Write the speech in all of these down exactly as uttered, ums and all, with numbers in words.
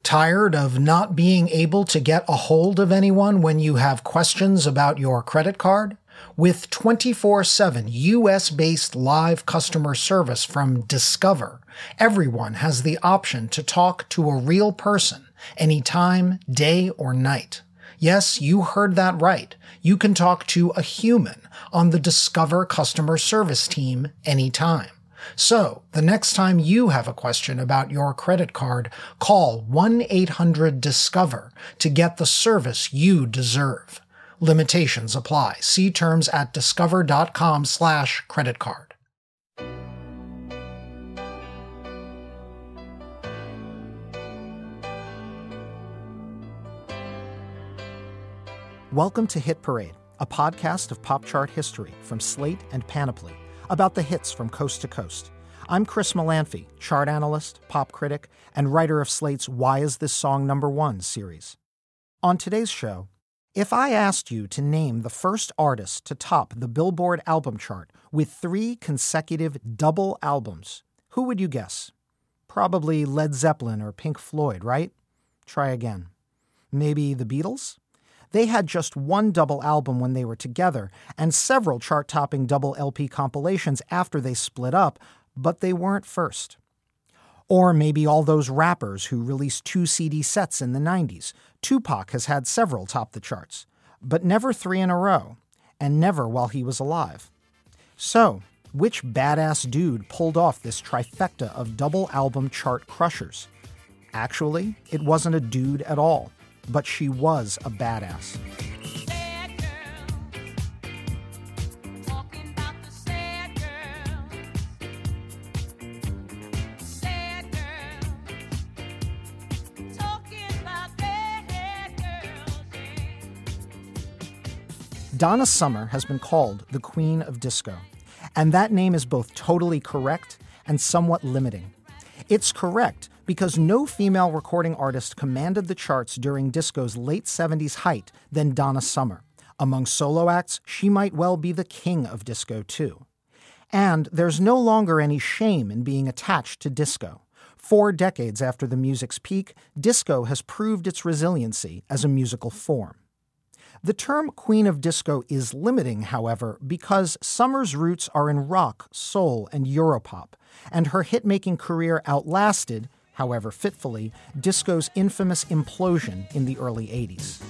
Tired of not being able to get a hold of anyone when you have questions about your credit card? With twenty-four seven U S-based live customer service from Discover, everyone has the option to talk to a real person anytime, day or night. Yes, you heard that right. You can talk to a human on the Discover customer service team anytime. So, the next time you have a question about your credit card, call one eight hundred discover to get the service you deserve. Limitations apply. See terms at discover.com slash credit card. Welcome to Hit Parade, a podcast of pop chart history from Slate and Panoply, about the hits from coast to coast. I'm Chris Molanphy, chart analyst, pop critic, and writer of Slate's Why Is This Song Number One series. On today's show, if I asked you to name the first artist to top the Billboard album chart with three consecutive double albums, who would you guess? Probably Led Zeppelin or Pink Floyd, right? Try again. Maybe the Beatles? They had just one double album when they were together and several chart-topping double L P compilations after they split up, but they weren't first. Or maybe all those rappers who released two C D sets in the nineties. Tupac has had several top the charts, but never three in a row, and never while he was alive. So, which badass dude pulled off this trifecta of double album chart crushers? Actually, it wasn't a dude at all, but she was a badass. Donna Summer has been called the Queen of Disco, and that name is both totally correct and somewhat limiting. It's correct because no female recording artist commanded the charts during disco's late seventies height than Donna Summer. Among solo acts, she might well be the king of disco, too. And there's no longer any shame in being attached to disco. Four decades after the music's peak, disco has proved its resiliency as a musical form. The term Queen of Disco is limiting, however, because Summer's roots are in rock, soul, and Europop, and her hit-making career outlasted, however fitfully, disco's infamous implosion in the early eighties.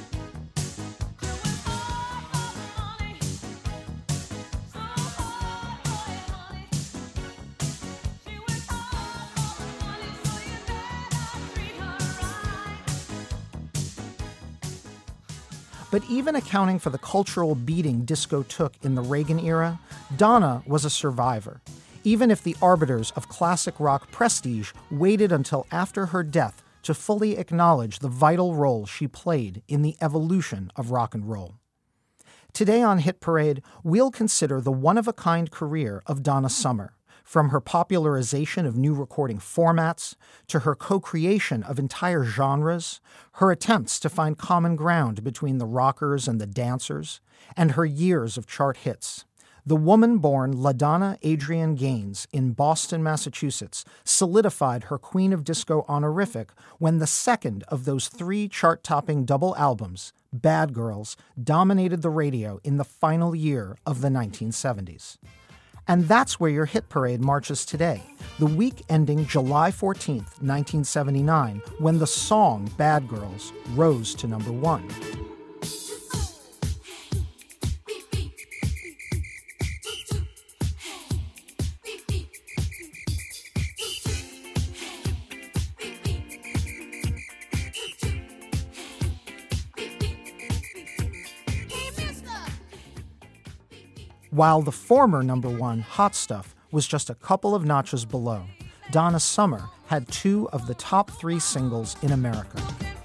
But even accounting for the cultural beating disco took in the Reagan era, Donna was a survivor, even if the arbiters of classic rock prestige waited until after her death to fully acknowledge the vital role she played in the evolution of rock and roll. Today on Hit Parade, we'll consider the one-of-a-kind career of Donna Summer, from her popularization of new recording formats to her co-creation of entire genres, her attempts to find common ground between the rockers and the dancers, and her years of chart hits. The woman born LaDonna Adrienne Gaines in Boston, Massachusetts, solidified her Queen of Disco honorific when the second of those three chart-topping double albums, Bad Girls, dominated the radio in the final year of the nineteen seventies. And that's where your Hit Parade marches today, the week ending July fourteenth, nineteen seventy-nine, when the song Bad Girls rose to number one. While the former number one, Hot Stuff, was just a couple of notches below, Donna Summer had two of the top three singles in America.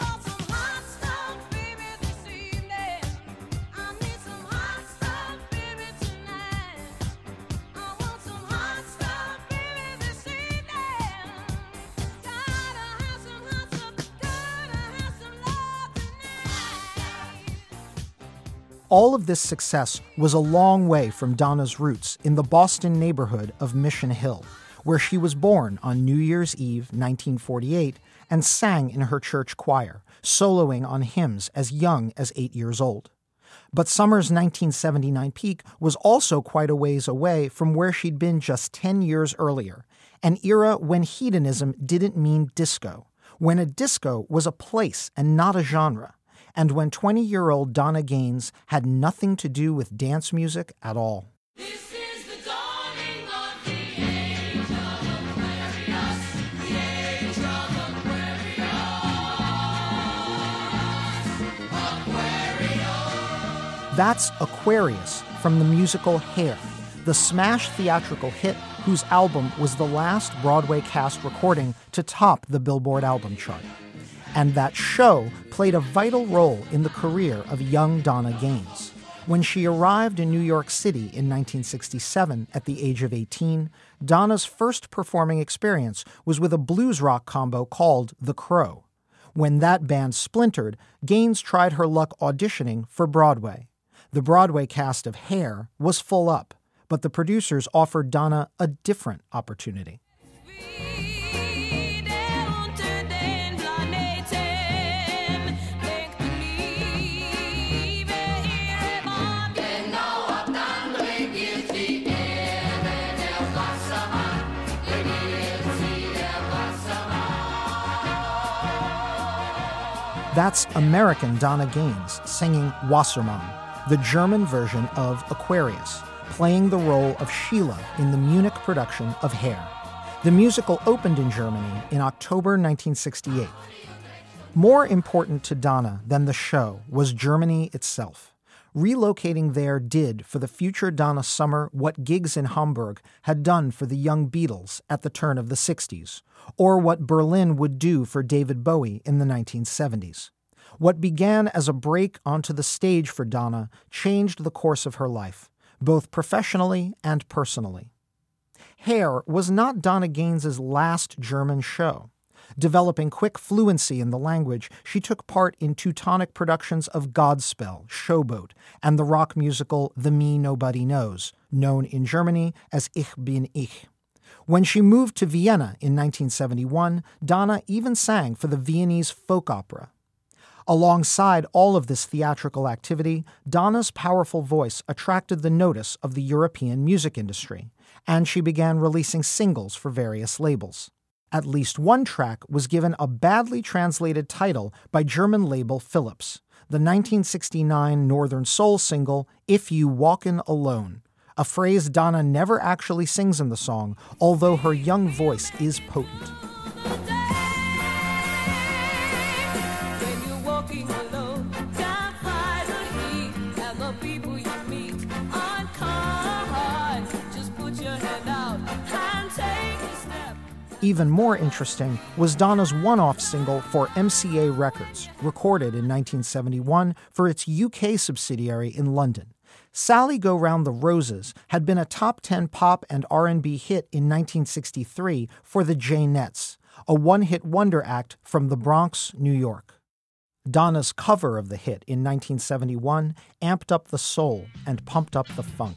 All of this success was a long way from Donna's roots in the Boston neighborhood of Mission Hill, where she was born on New Year's Eve, nineteen forty-eight, and sang in her church choir, soloing on hymns as young as eight years old. But Summer's nineteen seventy-nine peak was also quite a ways away from where she'd been just ten years earlier, an era when hedonism didn't mean disco, when a disco was a place and not a genre, and when twenty-year-old Donna Gaines had nothing to do with dance music at all. This is the dawning of the age of Aquarius, the age of Aquarius, Aquarius. That's Aquarius from the musical Hair, the smash theatrical hit whose album was the last Broadway cast recording to top the Billboard album chart. And that show played a vital role in the career of young Donna Gaines. When she arrived in New York City in nineteen sixty-seven at the age of eighteen, Donna's first performing experience was with a blues rock combo called The Crow. When that band splintered, Gaines tried her luck auditioning for Broadway. The Broadway cast of Hair was full up, but the producers offered Donna a different opportunity. That's American Donna Gaines singing Wassermann, the German version of Aquarius, playing the role of Sheila in the Munich production of Hair. The musical opened in Germany in October nineteen sixty-eight. More important to Donna than the show was Germany itself. Relocating there did for the future Donna Summer what gigs in Hamburg had done for the young Beatles at the turn of the sixties, or what Berlin would do for David Bowie in the nineteen seventies. What began as a break onto the stage for Donna changed the course of her life, both professionally and personally. Hair was not Donna Gaines's last German show. Developing quick fluency in the language, she took part in Teutonic productions of Godspell, Showboat, and the rock musical The Me Nobody Knows, known in Germany as Ich bin ich. When she moved to Vienna in nineteen seventy-one, Donna even sang for the Viennese folk opera. Alongside all of this theatrical activity, Donna's powerful voice attracted the notice of the European music industry, and she began releasing singles for various labels. At least one track was given a badly translated title by German label Philips, the nineteen sixty-nine Northern Soul single If You Walkin' Alone, a phrase Donna never actually sings in the song, although her young voice is potent. Even more interesting was Donna's one-off single for M C A Records, recorded in nineteen seventy-one for its U K subsidiary in London. Sally Go Round the Roses had been a top ten pop and R and B hit in nineteen sixty-three for the Jaynettes, a one-hit wonder act from the Bronx, New York. Donna's cover of the hit in nineteen seventy-one amped up the soul and pumped up the funk.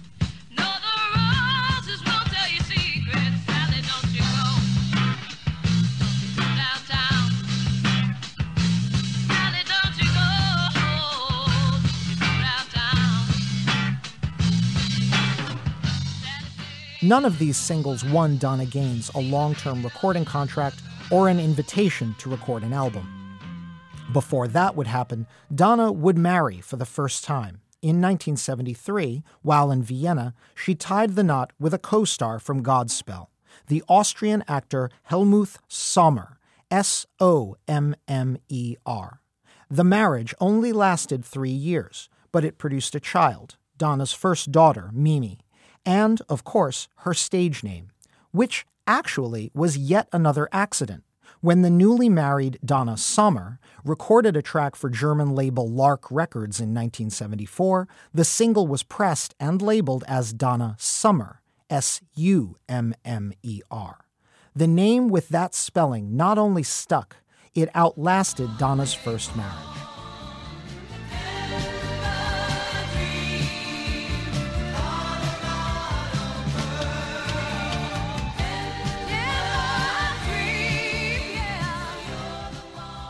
None of these singles won Donna Gaines a long-term recording contract or an invitation to record an album. Before that would happen, Donna would marry for the first time. In nineteen seventy-three, while in Vienna, she tied the knot with a co-star from Godspell, the Austrian actor Helmut Sommer, S O M M E R. The marriage only lasted three years, but it produced a child, Donna's first daughter, Mimi, and, of course, her stage name, which actually was yet another accident. When the newly married Donna Summer recorded a track for German label Lark Records in nineteen seventy-four, the single was pressed and labeled as Donna Summer, S U M M E R. The name with that spelling not only stuck, it outlasted Donna's first marriage.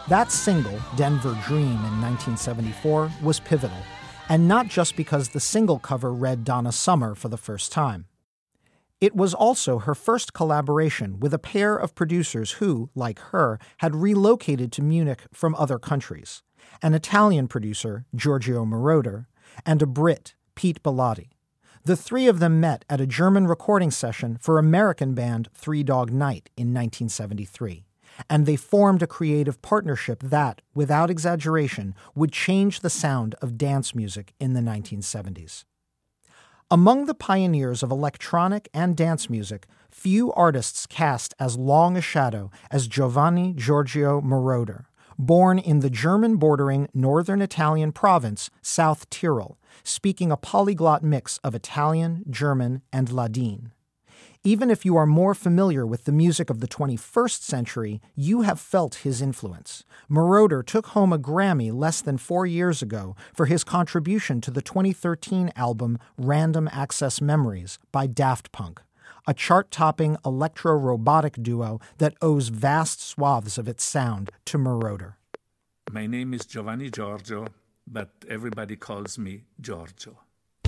That single, Denver Dream in nineteen seventy-four, was pivotal, and not just because the single cover read Donna Summer for the first time. It was also her first collaboration with a pair of producers who, like her, had relocated to Munich from other countries, an Italian producer, Giorgio Moroder, and a Brit, Pete Bellotti. The three of them met at a German recording session for American band Three Dog Night in nineteen seventy-three. And they formed a creative partnership that, without exaggeration, would change the sound of dance music in the nineteen seventies. Among the pioneers of electronic and dance music, few artists cast as long a shadow as Giovanni Giorgio Moroder, born in the German-bordering northern Italian province, South Tyrol, speaking a polyglot mix of Italian, German, and Ladin. Even if you are more familiar with the music of the twenty-first century, you have felt his influence. Moroder took home a Grammy less than four years ago for his contribution to the twenty thirteen album Random Access Memories by Daft Punk, a chart-topping electro-robotic duo that owes vast swaths of its sound to Moroder. My name is Giovanni Giorgio, but everybody calls me Giorgio.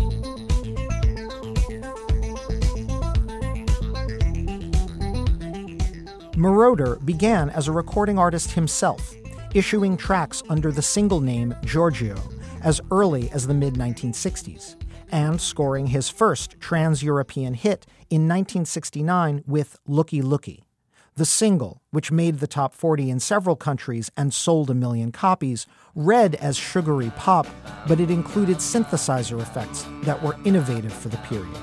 Moroder began as a recording artist himself, issuing tracks under the single name Giorgio as early as the mid nineteen sixties, and scoring his first trans-European hit in nineteen sixty-nine with Looky Looky. The single, which made the top forty in several countries and sold a million copies, read as sugary pop, but it included synthesizer effects that were innovative for the period.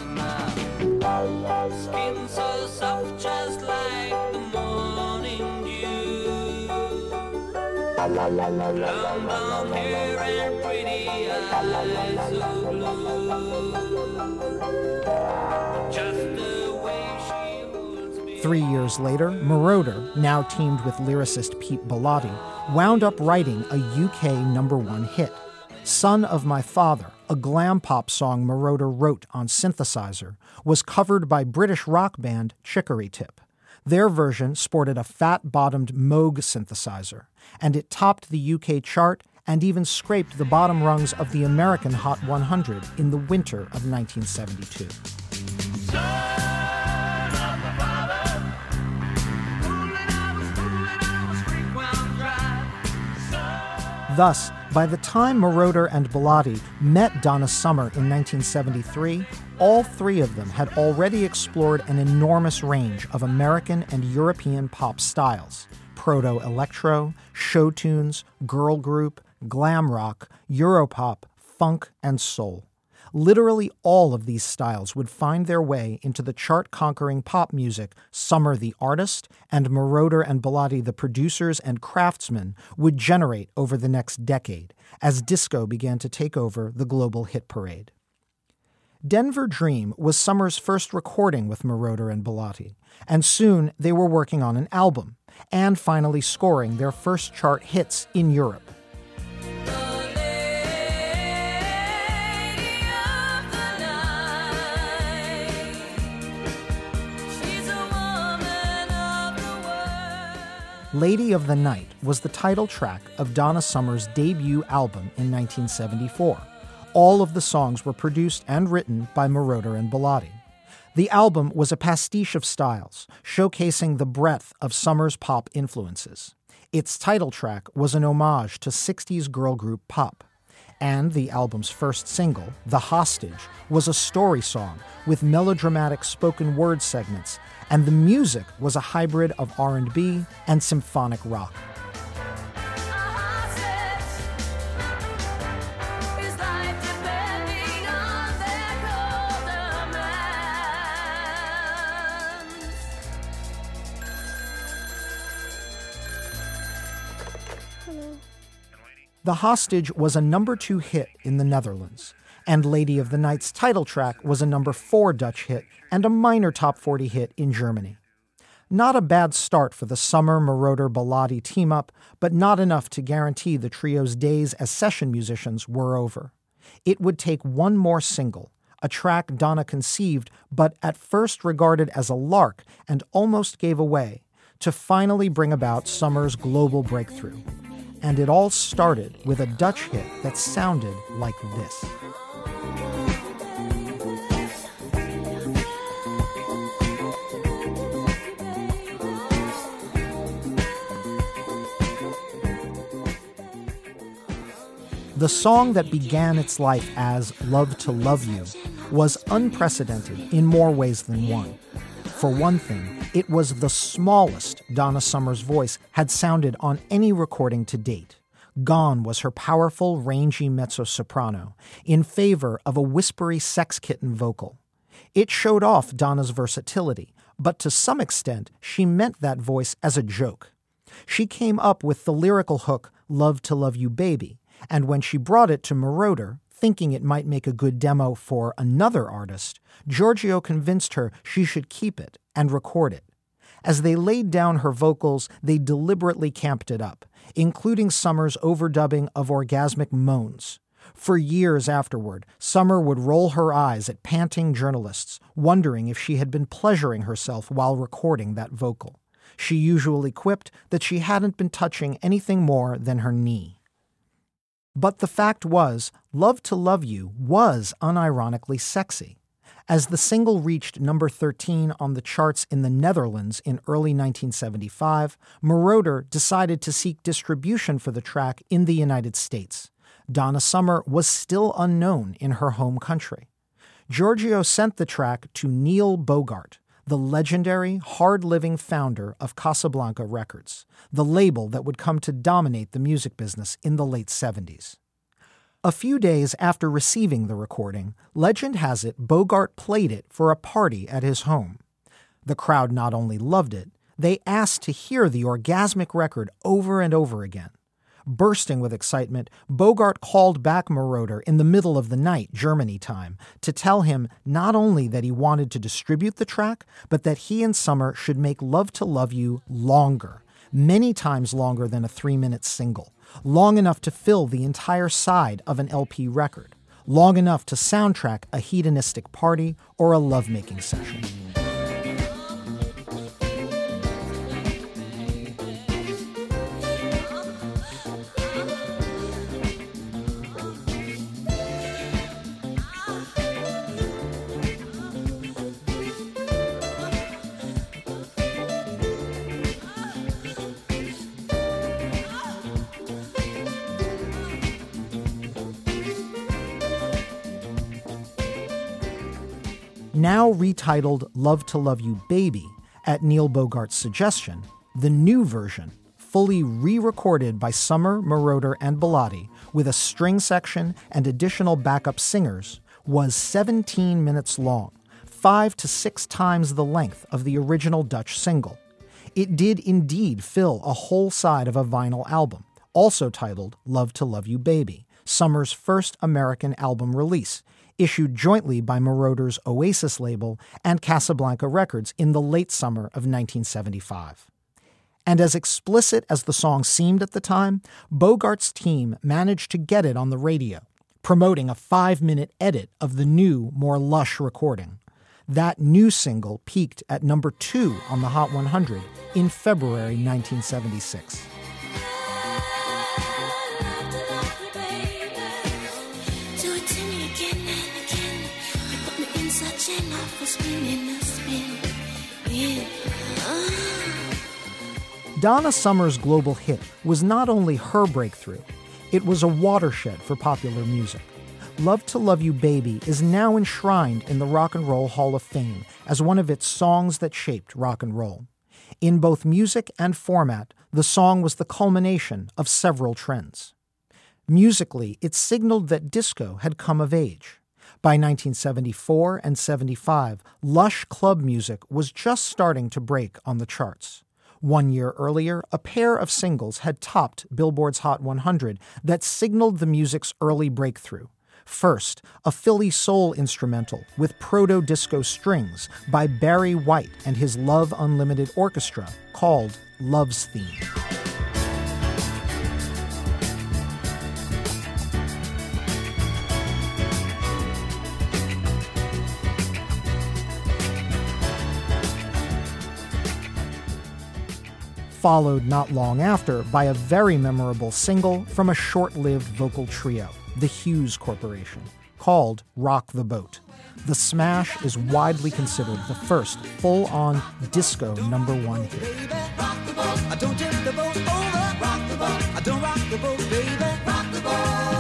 Skin so soft, just like the morning dew. Long brown hair and pretty eyes so blue. Just the way she holds me. Three years later, Moroder, now teamed with lyricist Pete Bellotti, wound up writing a U K number one hit. Son of My Father, a glam pop song Moroder wrote on synthesizer, was covered by British rock band Chicory Tip. Their version sported a fat-bottomed Moog synthesizer, and it topped the U K chart and even scraped the bottom rungs of the American Hot one hundred in the winter of nineteen seventy-two. Thus, by the time Moroder and Bellotti met Donna Summer in nineteen seventy-three, all three of them had already explored an enormous range of American and European pop styles: proto-electro, show tunes, girl group, glam rock, Europop, funk, and soul. Literally all of these styles would find their way into the chart-conquering pop music Summer the artist and Moroder and Bellotti the producers and craftsmen would generate over the next decade as disco began to take over the global hit parade. Denver Dream was Summer's first recording with Moroder and Bellotti, and soon they were working on an album and finally scoring their first chart hits in Europe. Lady of the Night was the title track of Donna Summer's debut album in nineteen seventy-four. All of the songs were produced and written by Moroder and Bellotti. The album was a pastiche of styles, showcasing the breadth of Summer's pop influences. Its title track was an homage to sixties girl group pop. And the album's first single, The Hostage, was a story song with melodramatic spoken word segments, and the music was a hybrid of R and B and symphonic rock. The Hostage was a number two hit in the Netherlands, and Lady of the Night's title track was a number four Dutch hit and a minor top forty hit in Germany. Not a bad start for the Summer Moroder Bellotti team-up, but not enough to guarantee the trio's days as session musicians were over. It would take one more single, a track Donna conceived but at first regarded as a lark and almost gave away, to finally bring about Summer's global breakthrough. And it all started with a Dutch hit that sounded like this. The song that began its life as Love to Love You was unprecedented in more ways than one. For one thing, it was the smallest Donna Summer's voice had sounded on any recording to date. Gone was her powerful, rangy mezzo-soprano in favor of a whispery sex kitten vocal. It showed off Donna's versatility, but to some extent, she meant that voice as a joke. She came up with the lyrical hook, Love to Love You Baby, and when she brought it to Moroder, thinking it might make a good demo for another artist, Giorgio convinced her she should keep it and record it. As they laid down her vocals, they deliberately camped it up, including Summer's overdubbing of orgasmic moans. For years afterward, Summer would roll her eyes at panting journalists, wondering if she had been pleasuring herself while recording that vocal. She usually quipped that she hadn't been touching anything more than her knee. But the fact was, Love to Love You was unironically sexy. As the single reached number thirteen on the charts in the Netherlands in early nineteen seventy-five, Moroder decided to seek distribution for the track in the United States. Donna Summer was still unknown in her home country. Giorgio sent the track to Neil Bogart, the legendary, hard-living founder of Casablanca Records, the label that would come to dominate the music business in the late seventies. A few days after receiving the recording, legend has it Bogart played it for a party at his home. The crowd not only loved it, they asked to hear the orgasmic record over and over again. Bursting with excitement, Bogart called back Moroder in the middle of the night, Germany time, to tell him not only that he wanted to distribute the track, but that he and Summer should make Love to Love You longer, many times longer than a three-minute single, long enough to fill the entire side of an L P record, long enough to soundtrack a hedonistic party or a lovemaking session. Now retitled Love to Love You Baby, at Neil Bogart's suggestion, the new version, fully re-recorded by Summer, Moroder, and Bellotti, with a string section and additional backup singers, was seventeen minutes long, five to six times the length of the original Dutch single. It did indeed fill a whole side of a vinyl album, also titled Love to Love You Baby, Summer's first American album release, issued jointly by Moroder's Oasis label and Casablanca Records in the late summer of nineteen seventy-five. And as explicit as the song seemed at the time, Bogart's team managed to get it on the radio, promoting a five-minute edit of the new, more lush recording. That new single peaked at number two on the Hot one hundred in February nineteen seventy-six. Donna Summer's global hit was not only her breakthrough, it was a watershed for popular music. Love to Love You Baby is now enshrined in the Rock and Roll Hall of Fame as one of its songs that shaped rock and roll. In both music and format, the song was the culmination of several trends. Musically, it signaled that disco had come of age. By nineteen seventy-four and seventy-five, lush club music was just starting to break on the charts. One year earlier, a pair of singles had topped Billboard's Hot one hundred that signaled the music's early breakthrough. First, a Philly soul instrumental with proto-disco strings by Barry White and his Love Unlimited Orchestra called Love's Theme. followed not long after by a very memorable single from a short-lived vocal trio, the Hughes Corporation, called Rock the Boat. The smash is widely considered the first full-on disco number one hit. Baby, rock the boat. I don't tip the boat over. Rock the boat. I don't rock the boat, baby. Rock the boat.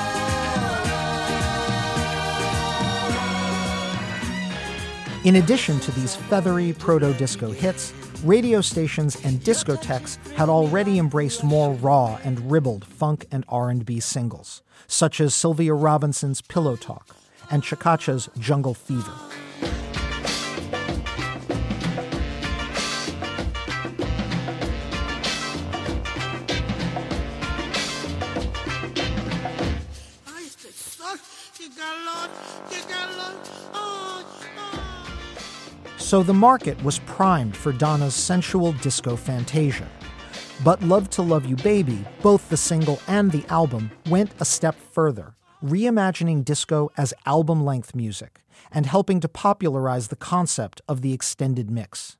In addition to these feathery proto-disco hits, radio stations and discotheques had already embraced more raw and ribald funk and R and B singles, such as Sylvia Robinson's Pillow Talk and Chakacha's Jungle Fever. So the market was primed for Donna's sensual disco fantasia. But Love to Love You Baby, both the single and the album, went a step further, reimagining disco as album-length music and helping to popularize the concept of the extended mix.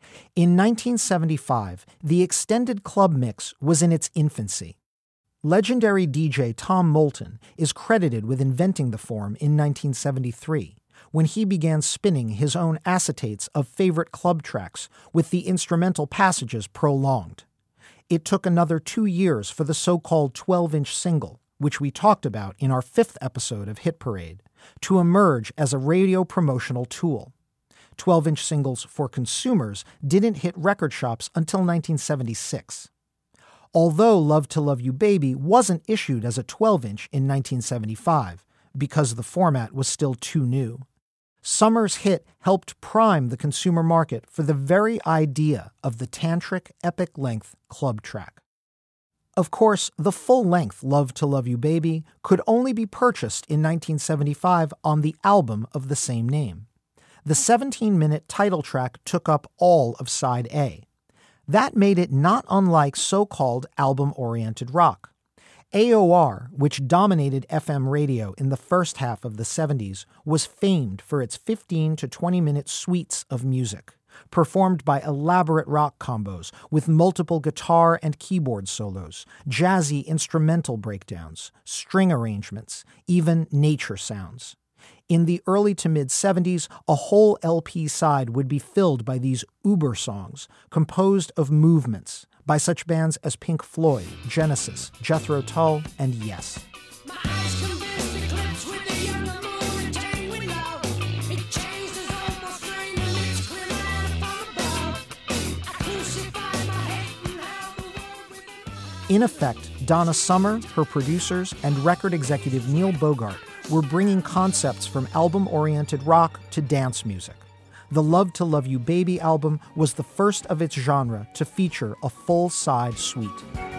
In nineteen seventy-five, the extended club mix was in its infancy. Legendary D J Tom Moulton is credited with inventing the form in nineteen seventy-three, when he began spinning his own acetates of favorite club tracks with the instrumental passages prolonged. It took another two years for the so-called twelve-inch single, which we talked about in our fifth episode of Hit Parade, to emerge as a radio promotional tool. twelve-inch singles for consumers didn't hit record shops until nineteen seventy-six. Although Love to Love You Baby wasn't issued as a twelve-inch in nineteen seventy-five, because the format was still too new, Summer's hit helped prime the consumer market for the very idea of the tantric epic-length club track. Of course, the full-length Love to Love You Baby could only be purchased in nineteen seventy-five on the album of the same name. The seventeen-minute title track took up all of side A. That made it not unlike so-called album-oriented rock. A O R, which dominated F M radio in the first half of the seventies, was famed for its fifteen to twenty minute suites of music, performed by elaborate rock combos with multiple guitar and keyboard solos, jazzy instrumental breakdowns, string arrangements, even nature sounds. In the early to mid-seventies, a whole L P side would be filled by these uber songs, composed of movements, by such bands as Pink Floyd, Genesis, Jethro Tull, and Yes. My eyes convinced eclipse with the younger moon and tang with love. It changes almost strained and it's clear out from above. I crucify my hate and how the world within. In effect, Donna Summer, her producers, and record executive Neil Bogart were bringing concepts from album-oriented rock to dance music. The Love to Love You Baby album was the first of its genre to feature a full side suite.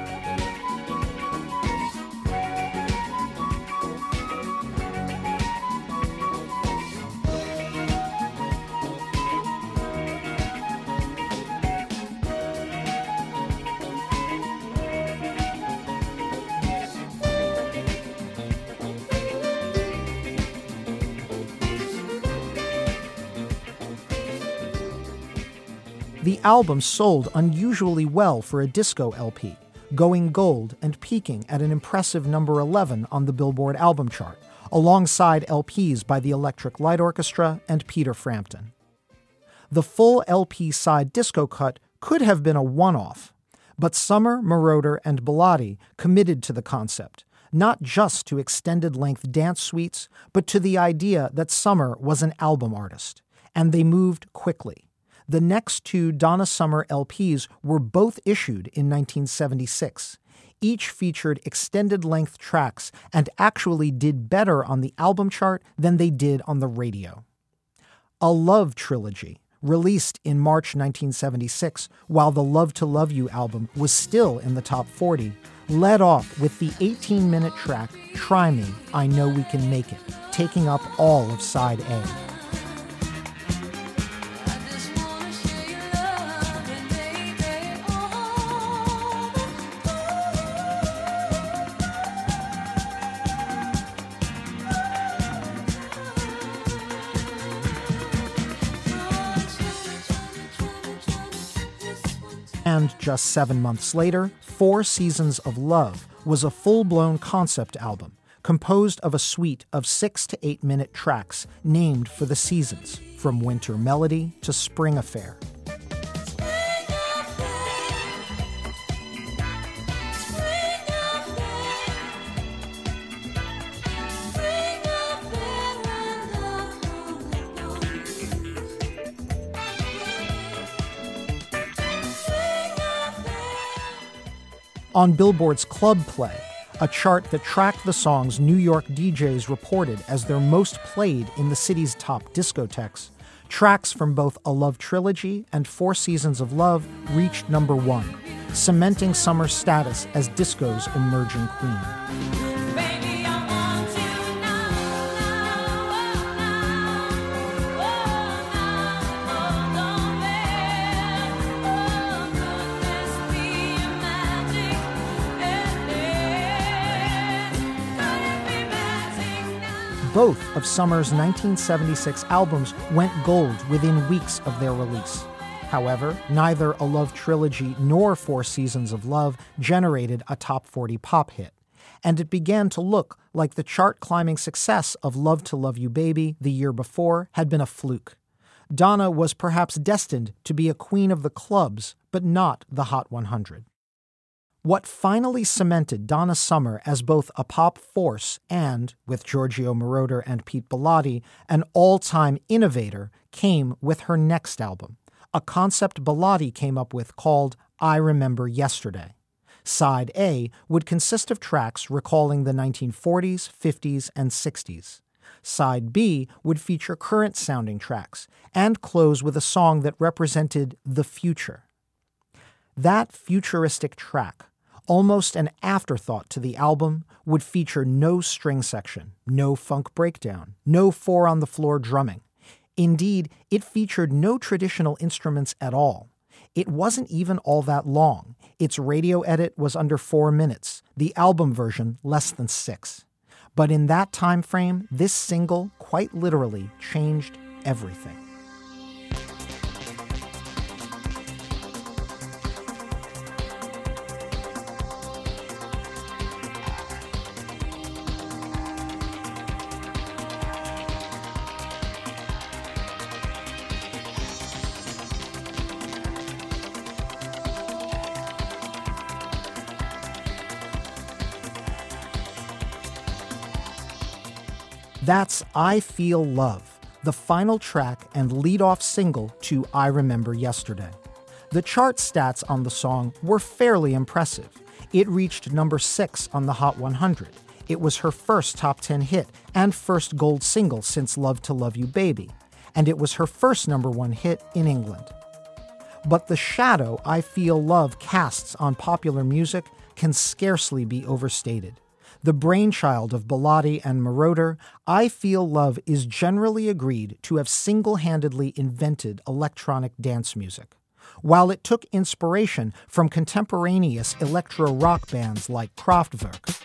The album sold unusually well for a disco L P, going gold and peaking at an impressive number eleven on the Billboard album chart, alongside L Ps by the Electric Light Orchestra and Peter Frampton. The full L P side disco cut could have been a one-off, but Summer, Moroder, and Bilotti committed to the concept, not just to extended-length dance suites, but to the idea that Summer was an album artist, and they moved quickly. The next two Donna Summer L Ps were both issued in nineteen seventy-six. Each featured extended-length tracks and actually did better on the album chart than they did on the radio. A Love Trilogy, released in March nineteen seventy-six, while the Love to Love You album was still in the top forty, led off with the eighteen-minute track Try Me, I Know We Can Make It, taking up all of side A. And just seven months later, Four Seasons of Love was a full-blown concept album composed of a suite of six to eight minute tracks named for the seasons, from Winter Melody to Spring Affair. On Billboard's Club Play, a chart that tracked the songs New York D Js reported as their most played in the city's top discotheques, tracks from both A Love Trilogy and Four Seasons of Love reached number one, cementing Summer's status as disco's emerging queen. Both of Summer's nineteen seventy-six albums went gold within weeks of their release. However, neither A Love Trilogy nor Four Seasons of Love generated a top forty pop hit, and it began to look like the chart-climbing success of Love to Love You Baby the year before had been a fluke. Donna was perhaps destined to be a queen of the clubs, but not the Hot one hundred. What finally cemented Donna Summer as both a pop force and, with Giorgio Moroder and Pete Bellotti, an all-time innovator came with her next album, a concept Bellotti came up with called I Remember Yesterday. Side A would consist of tracks recalling the nineteen forties, fifties, and sixties. Side B would feature current-sounding tracks and close with a song that represented the future. That futuristic track, almost an afterthought to the album, would feature no string section, no funk breakdown, no four-on-the-floor drumming. Indeed, it featured no traditional instruments at all. It wasn't even all that long. Its radio edit was under four minutes, the album version less than six. But in that time frame, this single quite literally changed everything. That's I Feel Love, the final track and lead-off single to I Remember Yesterday. The chart stats on the song were fairly impressive. It reached number six on the Hot one hundred. It was her first top ten hit and first gold single since Love to Love You Baby, and it was her first number one hit in England. But the shadow I Feel Love casts on popular music can scarcely be overstated. The brainchild of Bellotti and Moroder, I Feel Love is generally agreed to have single-handedly invented electronic dance music. While it took inspiration from contemporaneous electro-rock bands like Kraftwerk,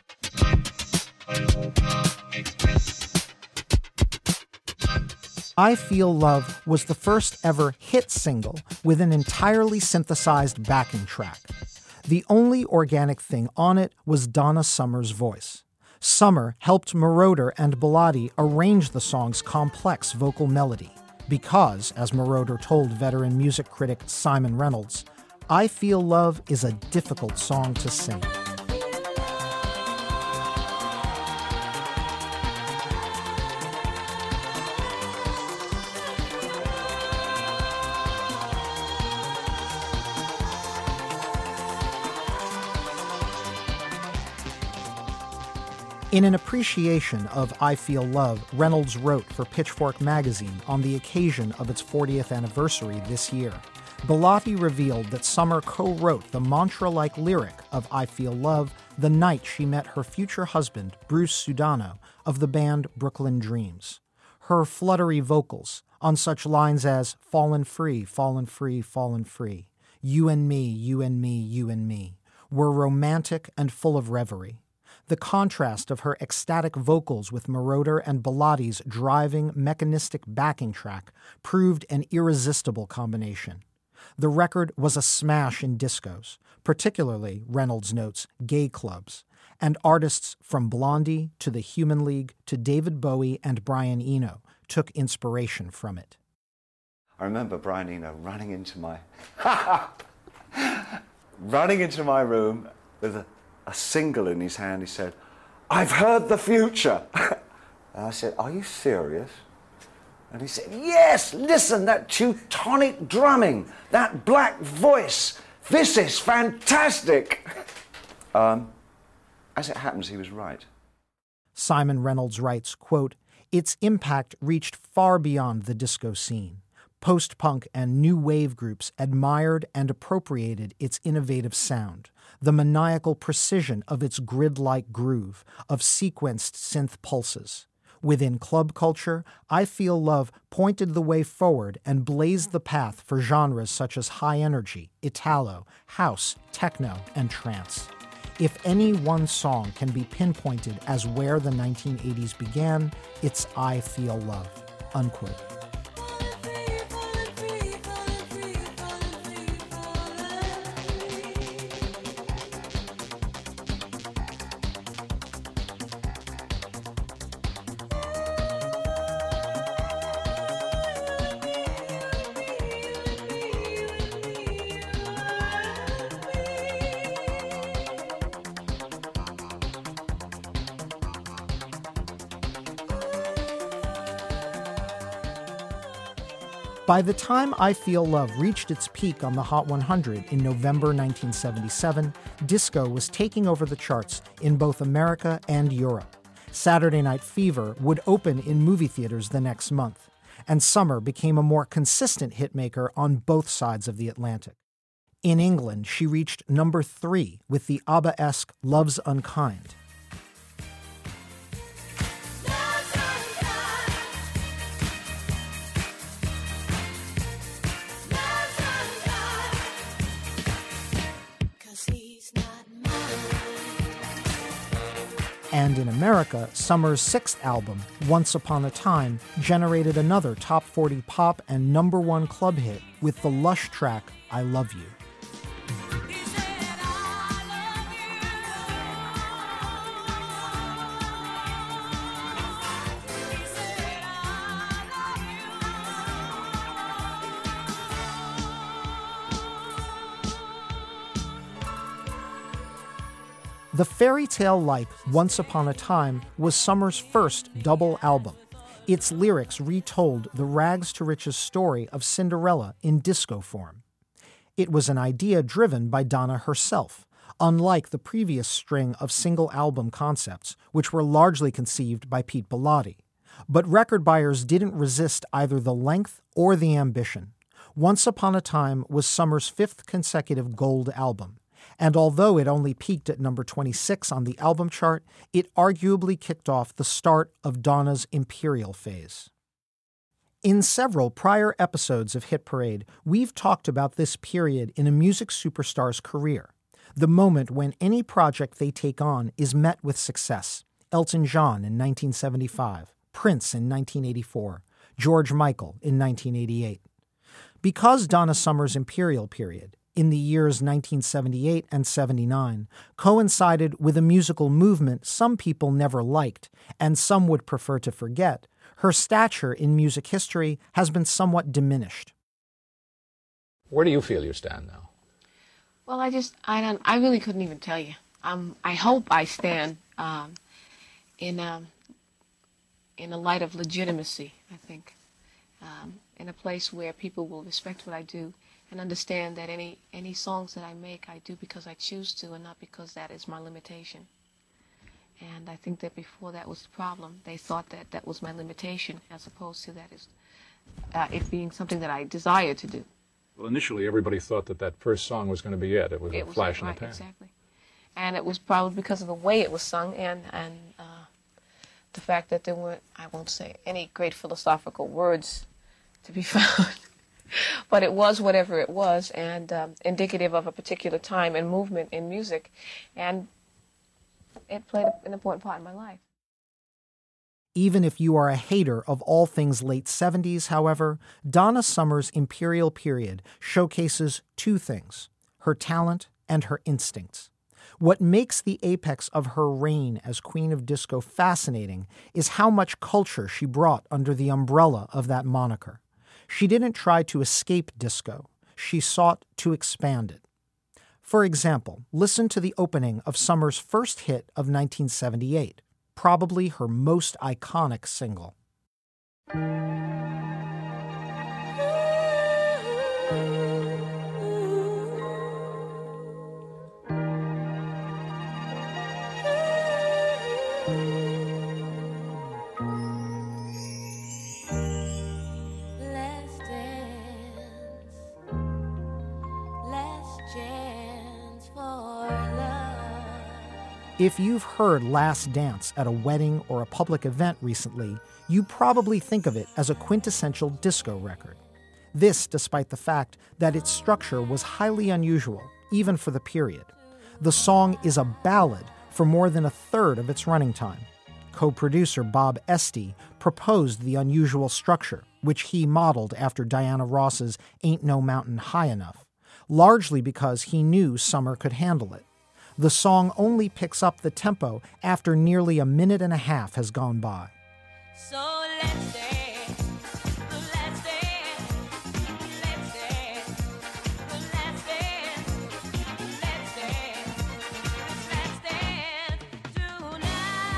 I Feel Love was the first ever hit single with an entirely synthesized backing track. The only organic thing on it was Donna Summer's voice. Summer helped Moroder and Bellotti arrange the song's complex vocal melody because, as Moroder told veteran music critic Simon Reynolds, I Feel Love is a difficult song to sing. In an appreciation of I Feel Love, Reynolds wrote for Pitchfork magazine on the occasion of its fortieth anniversary this year. Bellotti revealed that Summer co-wrote the mantra-like lyric of I Feel Love the night she met her future husband, Bruce Sudano, of the band Brooklyn Dreams. Her fluttery vocals, on such lines as "Fallen free, fallen free, fallen free," "You and me, you and me, you and me," were romantic and full of reverie. The contrast of her ecstatic vocals with Moroder and Bellotti's driving, mechanistic backing track proved an irresistible combination. The record was a smash in discos, particularly, Reynolds notes, gay clubs, and artists from Blondie to the Human League to David Bowie and Brian Eno took inspiration from it. I remember Brian Eno running into my running into my room with a, a single in his hand. He said, "I've heard the future." And I said, "Are you serious?" And he said, "Yes, listen, that Teutonic drumming, that black voice, this is fantastic." Um, as it happens, he was right. Simon Reynolds writes, quote, "Its impact reached far beyond the disco scene. Post-punk and new wave groups admired and appropriated its innovative sound, the maniacal precision of its grid-like groove, of sequenced synth pulses. Within club culture, I Feel Love pointed the way forward and blazed the path for genres such as high energy, Italo, house, techno, and trance. If any one song can be pinpointed as where the nineteen eighties began, it's I Feel Love." Unquote. By the time I Feel Love reached its peak on the Hot one hundred in November nineteen seventy-seven, disco was taking over the charts in both America and Europe. Saturday Night Fever would open in movie theaters the next month, and Summer became a more consistent hitmaker on both sides of the Atlantic. In England, she reached number three with the ABBA-esque Love's Unkind. And in America, Summer's sixth album, Once Upon a Time, generated another top forty pop and number one club hit with the lush track I Love You. The fairy tale-like Once Upon a Time was Summer's first double album. Its lyrics retold the rags-to-riches story of Cinderella in disco form. It was an idea driven by Donna herself, unlike the previous string of single album concepts, which were largely conceived by Pete Bellotti. But record buyers didn't resist either the length or the ambition. Once Upon a Time was Summer's fifth consecutive gold album. And although it only peaked at number twenty-six on the album chart, it arguably kicked off the start of Donna's imperial phase. In several prior episodes of Hit Parade, we've talked about this period in a music superstar's career, the moment when any project they take on is met with success. Elton John in nineteen seventy-five, Prince in nineteen eighty-four, George Michael in nineteen eighty-eight. Because Donna Summer's imperial period, in the years nineteen seventy-eight and seventy-nine, coincided with a musical movement some people never liked and some would prefer to forget, her stature in music history has been somewhat diminished. Where do you feel you stand now? Well, I just, I don't, I really couldn't even tell you. Um, I hope I stand um, in, um, in a light of legitimacy, I think, um, in a place where people will respect what I do and understand that any any songs that I make, I do because I choose to and not because that is my limitation. And I think that before that was the problem. They thought that that was my limitation as opposed to that is uh, it being something that I desire to do. Well, initially everybody thought that that first song was going to be it. It was It a was flash in right, the pan. Exactly. And it was probably because of the way it was sung and, and uh, the fact that there weren't, I won't say, any great philosophical words to be found. But it was whatever it was, and um, indicative of a particular time and movement in music, and it played an important part in my life. Even if you are a hater of all things late seventies, however, Donna Summer's Imperial Period showcases two things: her talent and her instincts. What makes the apex of her reign as Queen of Disco fascinating is how much culture she brought under the umbrella of that moniker. She didn't try to escape disco. She sought to expand it. For example, listen to the opening of Summer's first hit of nineteen seventy-eight, probably her most iconic single. Let's dance, let's chance for love. If you've heard Last Dance at a wedding or a public event recently, you probably think of it as a quintessential disco record. This despite the fact that its structure was highly unusual, even for the period. The song is a ballad for more than a third of its running time. Co-producer Bob Esty proposed the unusual structure, which he modeled after Diana Ross's Ain't No Mountain High Enough, largely because he knew Summer could handle it. The song only picks up the tempo after nearly a minute and a half has gone by. So let's dance, let's dance, let's dance, let's dance, let's dance, let's dance tonight.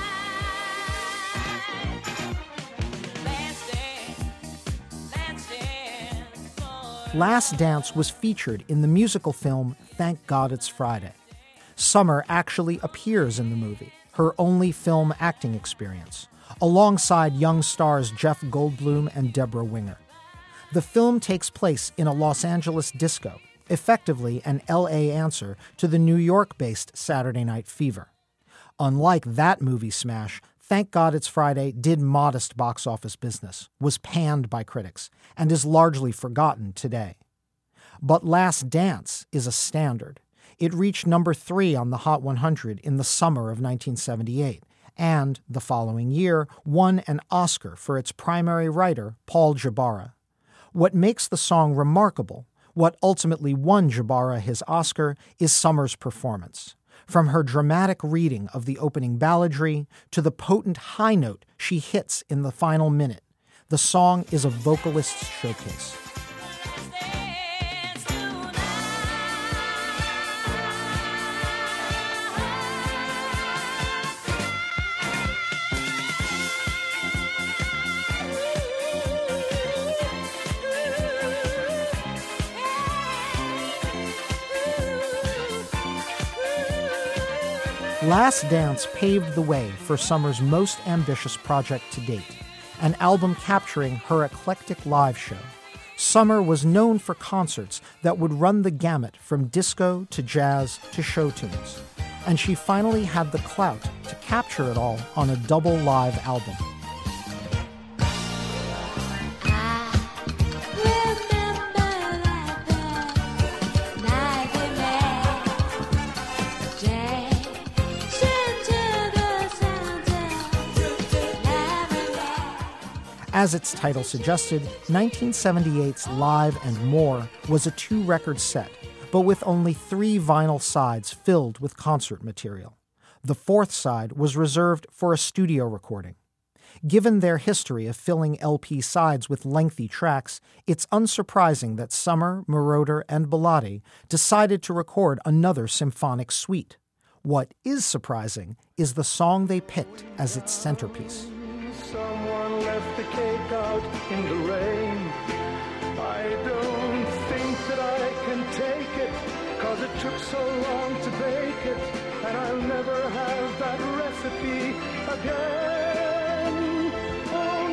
Let's dance, let's dance for Last Dance was featured in the musical film Thank God It's Friday. Summer actually appears in the movie, her only film acting experience, alongside young stars Jeff Goldblum and Deborah Winger. The film takes place in a Los Angeles disco, effectively an L A answer to the New York-based Saturday Night Fever. Unlike that movie smash, Thank God It's Friday did modest box office business, was panned by critics, and is largely forgotten today. But Last Dance is a standard. It reached number three on the Hot one hundred in the summer of nineteen seventy-eight, and, the following year, won an Oscar for its primary writer, Paul Jabara. What makes the song remarkable, what ultimately won Jabara his Oscar, is Summer's performance. From her dramatic reading of the opening balladry to the potent high note she hits in the final minute, the song is a vocalist's showcase. Last Dance paved the way for Summer's most ambitious project to date, an album capturing her eclectic live show. Summer was known for concerts that would run the gamut from disco to jazz to show tunes, and she finally had the clout to capture it all on a double live album. As its title suggested, nineteen seventy-eight's Live and More was a two-record set, but with only three vinyl sides filled with concert material. The fourth side was reserved for a studio recording. Given their history of filling L P sides with lengthy tracks, it's unsurprising that Summer, Moroder, and Bilotti decided to record another symphonic suite. What is surprising is the song they picked as its centerpiece. Someone left the cake out in the rain. I don't think that I can take it, 'cause it took so long to bake it, and I'll never have that recipe again. Oh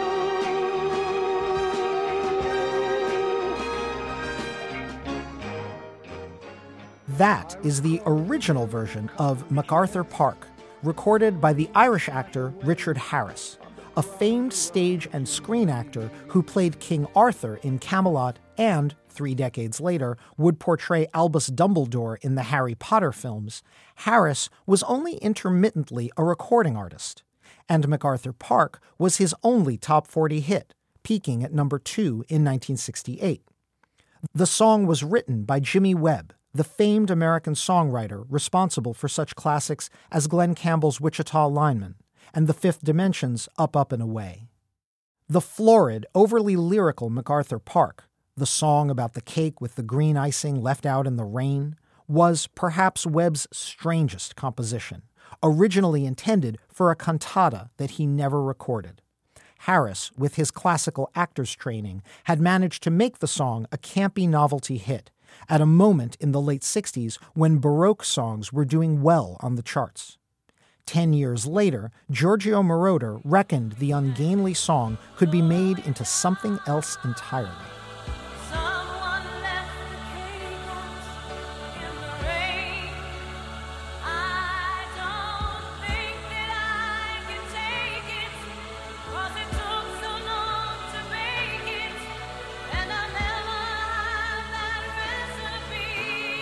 no. That is the original version of MacArthur Park, recorded by the Irish actor Richard Harris, a famed stage and screen actor who played King Arthur in Camelot and, three decades later, would portray Albus Dumbledore in the Harry Potter films. Harris was only intermittently a recording artist. and MacArthur Park was his only top forty hit, peaking at number two in nineteen sixty-eight. The song was written by Jimmy Webb, the famed American songwriter responsible for such classics as Glenn Campbell's Wichita Lineman and The Fifth Dimension's Up, Up and Away. The florid, overly lyrical MacArthur Park, the song about the cake with the green icing left out in the rain, was perhaps Webb's strangest composition, originally intended for a cantata that he never recorded. Harris, with his classical actor's training, had managed to make the song a campy novelty hit at a moment in the late sixties when Baroque songs were doing well on the charts. Ten years later, Giorgio Moroder reckoned the ungainly song could be made into something else entirely. Someone left the cake in the rain. I don't think that I can take it, 'cause it took so long to make it, and I'll never have that recipe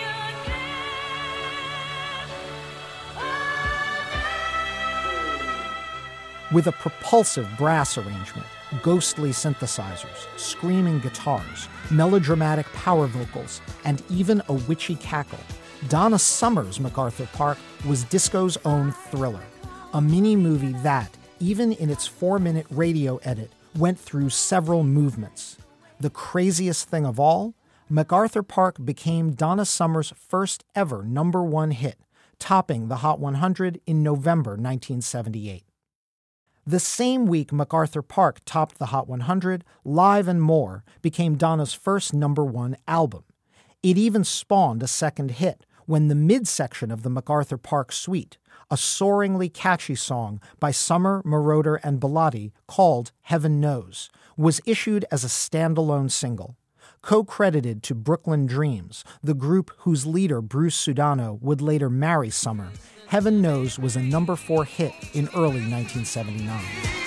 again. With a propulsive brass arrangement, ghostly synthesizers, screaming guitars, melodramatic power vocals, and even a witchy cackle, Donna Summer's MacArthur Park was disco's own Thriller, a mini-movie that, even in its four-minute radio edit, went through several movements. The craziest thing of all, MacArthur Park became Donna Summer's first ever number one hit, topping the Hot one hundred in November nineteen seventy-eight. The same week MacArthur Park topped the Hot one hundred, Live and More became Donna's first number one album. It even spawned a second hit when the midsection of the MacArthur Park suite, a soaringly catchy song by Summer, Moroder, and Bellotti called Heaven Knows, was issued as a standalone single. Co-credited to Brooklyn Dreams, the group whose leader Bruce Sudano would later marry Summer, Heaven Knows was a number four hit in early nineteen seventy-nine.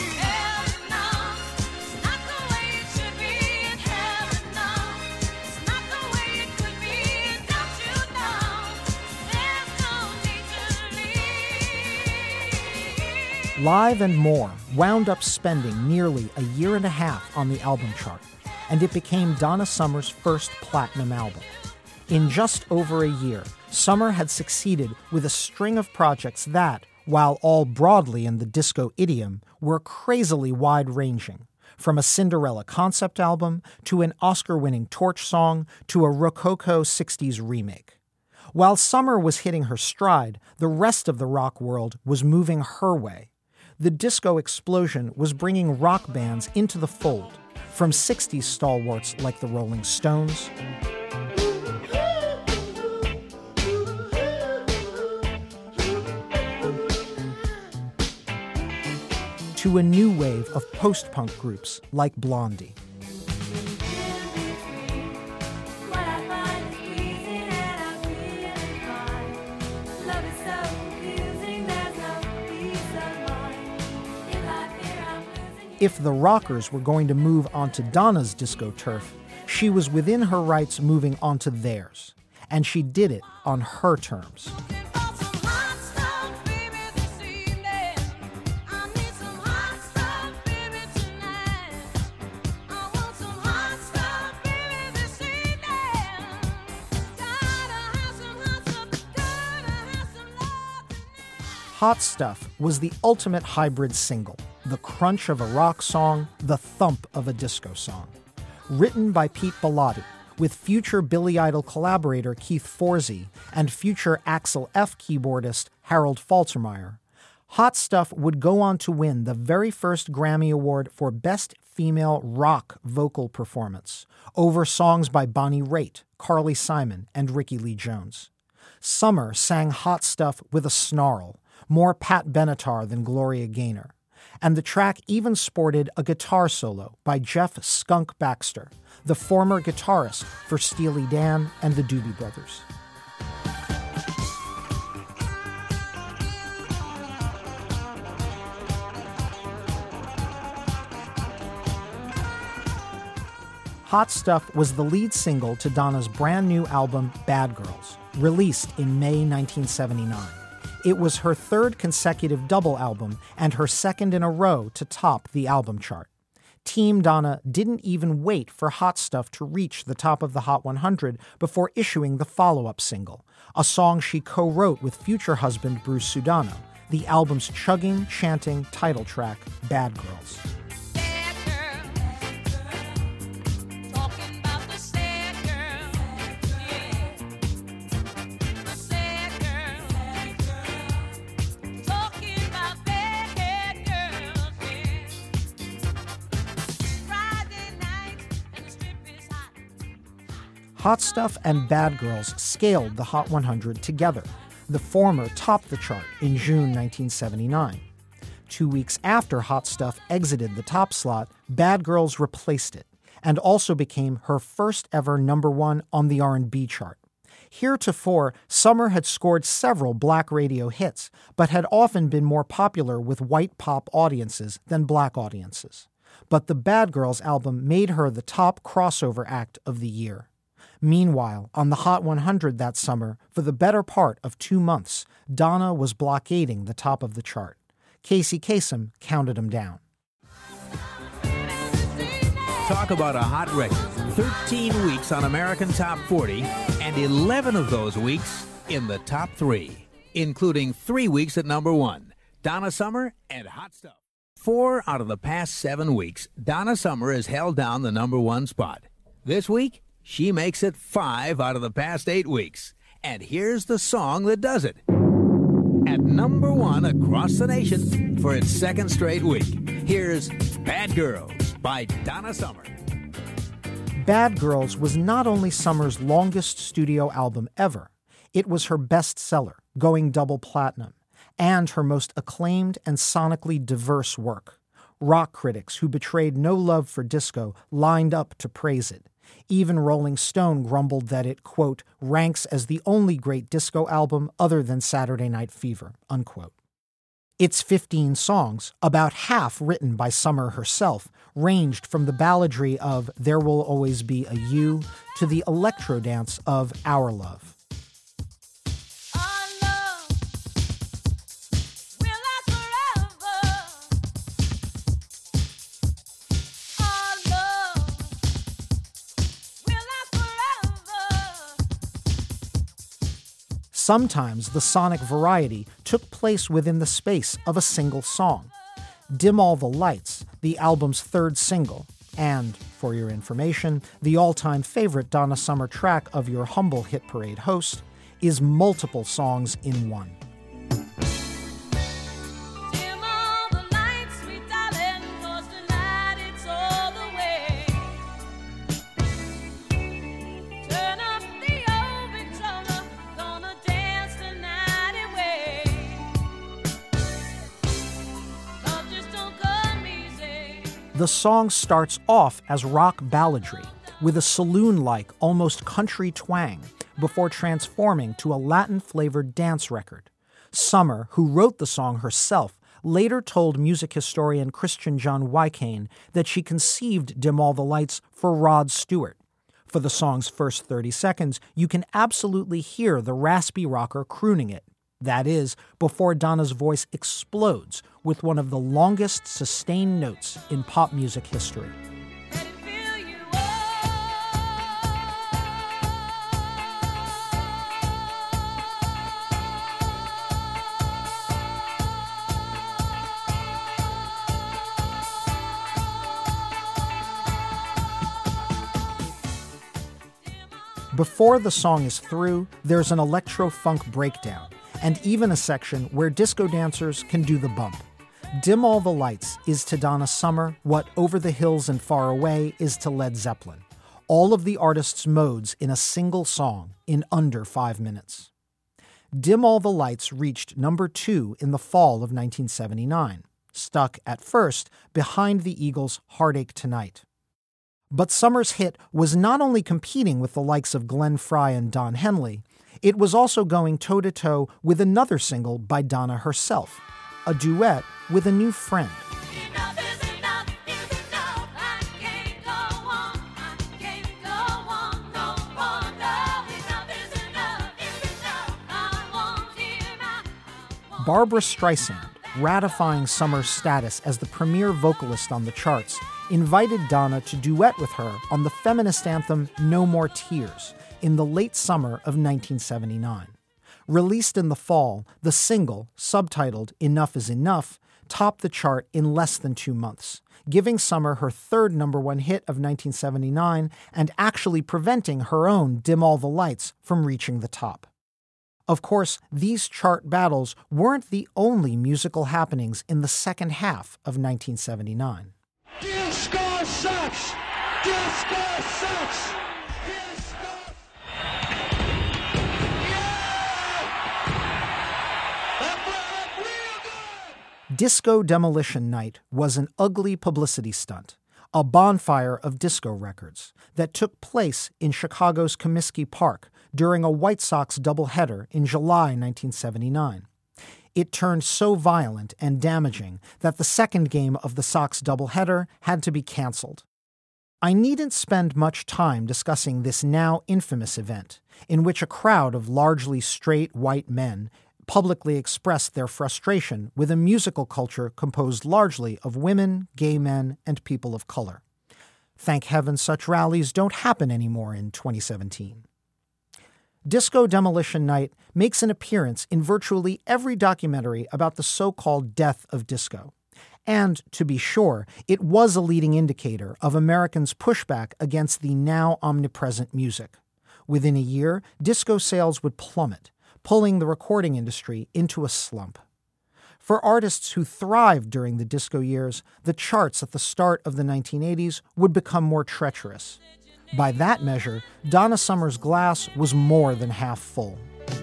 Live and More wound up spending nearly a year and a half on the album chart, and it became Donna Summer's first platinum album. In just over a year, Summer had succeeded with a string of projects that, while all broadly in the disco idiom, were crazily wide-ranging, from a Cinderella concept album to an Oscar-winning Torch song to a Rococo sixties remake. While Summer was hitting her stride, the rest of the rock world was moving her way. The disco explosion was bringing rock bands into the fold, from sixties stalwarts like the Rolling Stones to a new wave of post-punk groups like Blondie. If the rockers were going to move onto Donna's disco turf, she was within her rights moving onto theirs, and she did it on her terms. Hot Stuff was the ultimate hybrid single, the crunch of a rock song, the thump of a disco song. Written by Pete Bellotti, with future Billy Idol collaborator Keith Forsey and future Axel F keyboardist Harold Faltermeyer, Hot Stuff would go on to win the very first Grammy Award for Best Female Rock Vocal Performance, over songs by Bonnie Raitt, Carly Simon, and Rickie Lee Jones. Summer sang Hot Stuff with a snarl, more Pat Benatar than Gloria Gaynor, and the track even sported a guitar solo by Jeff Skunk Baxter, the former guitarist for Steely Dan and the Doobie Brothers. Hot Stuff was the lead single to Donna's brand new album Bad Girls, released in May nineteen seventy-nine. It was her third consecutive double album and her second in a row to top the album chart. Team Donna didn't even wait for Hot Stuff to reach the top of the Hot one hundred before issuing the follow-up single, a song she co-wrote with future husband Bruce Sudano, the album's chugging, chanting title track, Bad Girls. Hot Stuff and Bad Girls scaled the Hot one hundred together. The former topped the chart in June nineteen seventy-nine. Two weeks after Hot Stuff exited the top slot, Bad Girls replaced it and also became her first ever number one on the R and B chart. Heretofore, Summer had scored several black radio hits, but had often been more popular with white pop audiences than black audiences. But the Bad Girls album made her the top crossover act of the year. Meanwhile, on the Hot one hundred that summer, for the better part of two months, Donna was blockading the top of the chart. Casey Kasem counted them down. Talk about a hot record. thirteen weeks on American Top forty, and eleven of those weeks in the top three, including three weeks at number one, Donna Summer and Hot Stuff. Four out of the past seven weeks, Donna Summer has held down the number one spot. This week, she makes it five out of the past eight weeks. And here's the song that does it. At number one across the nation for its second straight week, here's Bad Girls by Donna Summer. Bad Girls was not only Summer's longest studio album ever, it was her bestseller, going double platinum, and her most acclaimed and sonically diverse work. Rock critics who betrayed no love for disco lined up to praise it. Even Rolling Stone grumbled that it, quote, ranks as the only great disco album other than Saturday Night Fever, unquote. Its fifteen songs, about half written by Summer herself, ranged from the balladry of There Will Always Be a You to the electro dance of Our Love. Sometimes the sonic variety took place within the space of a single song. Dim All the Lights, the album's third single, and, for your information, the all-time favorite Donna Summer track of your humble Hit Parade host, is multiple songs in one. The song starts off as rock balladry, with a saloon-like, almost country twang, before transforming to a Latin-flavored dance record. Summer, who wrote the song herself, later told music historian Christian John Wycane that she conceived Dim All the Lights for Rod Stewart. For the song's first thirty seconds, you can absolutely hear the raspy rocker crooning it. That is, before Donna's voice explodes with one of the longest sustained notes in pop music history. Before the song is through, there's an electro-funk breakdown, and even a section where disco dancers can do the bump. Dim All the Lights is to Donna Summer what Over the Hills and Far Away is to Led Zeppelin. All of the artist's modes in a single song in under five minutes. Dim All the Lights reached number two in the fall of nineteen seventy-nine, stuck at first behind the Eagles' Heartache Tonight. But Summer's hit was not only competing with the likes of Glenn Frey and Don Henley, it was also going toe-to-toe with another single by Donna herself, a duet with a new friend. Barbra Streisand, ratifying Summer's status as the premier vocalist on the charts, invited Donna to duet with her on the feminist anthem No More Tears in the late summer of nineteen seventy-nine. Released in the fall, the single, subtitled Enough Is Enough, topped the chart in less than two months, giving Summer her third number one hit of nineteen seventy-nine and actually preventing her own Dim All the Lights from reaching the top. Of course, these chart battles weren't the only musical happenings in the second half of nineteen seventy-nine. Disco sucks! Disco sucks! Disco... Disco Demolition Night was an ugly publicity stunt, a bonfire of disco records that took place in Chicago's Comiskey Park during a White Sox doubleheader in July nineteen seventy-nine. It turned so violent and damaging that the second game of the Sox doubleheader had to be canceled. I needn't spend much time discussing this now infamous event, in which a crowd of largely straight white men publicly expressed their frustration with a musical culture composed largely of women, gay men, and people of color. Thank heaven such rallies don't happen anymore in twenty seventeen. Disco Demolition Night makes an appearance in virtually every documentary about the so-called death of disco. And, to be sure, it was a leading indicator of Americans' pushback against the now omnipresent music. Within a year, disco sales would plummet, pulling the recording industry into a slump. For artists who thrived during the disco years, the charts at the start of the nineteen eighties would become more treacherous. By that measure, Donna Summer's glass was more than half full.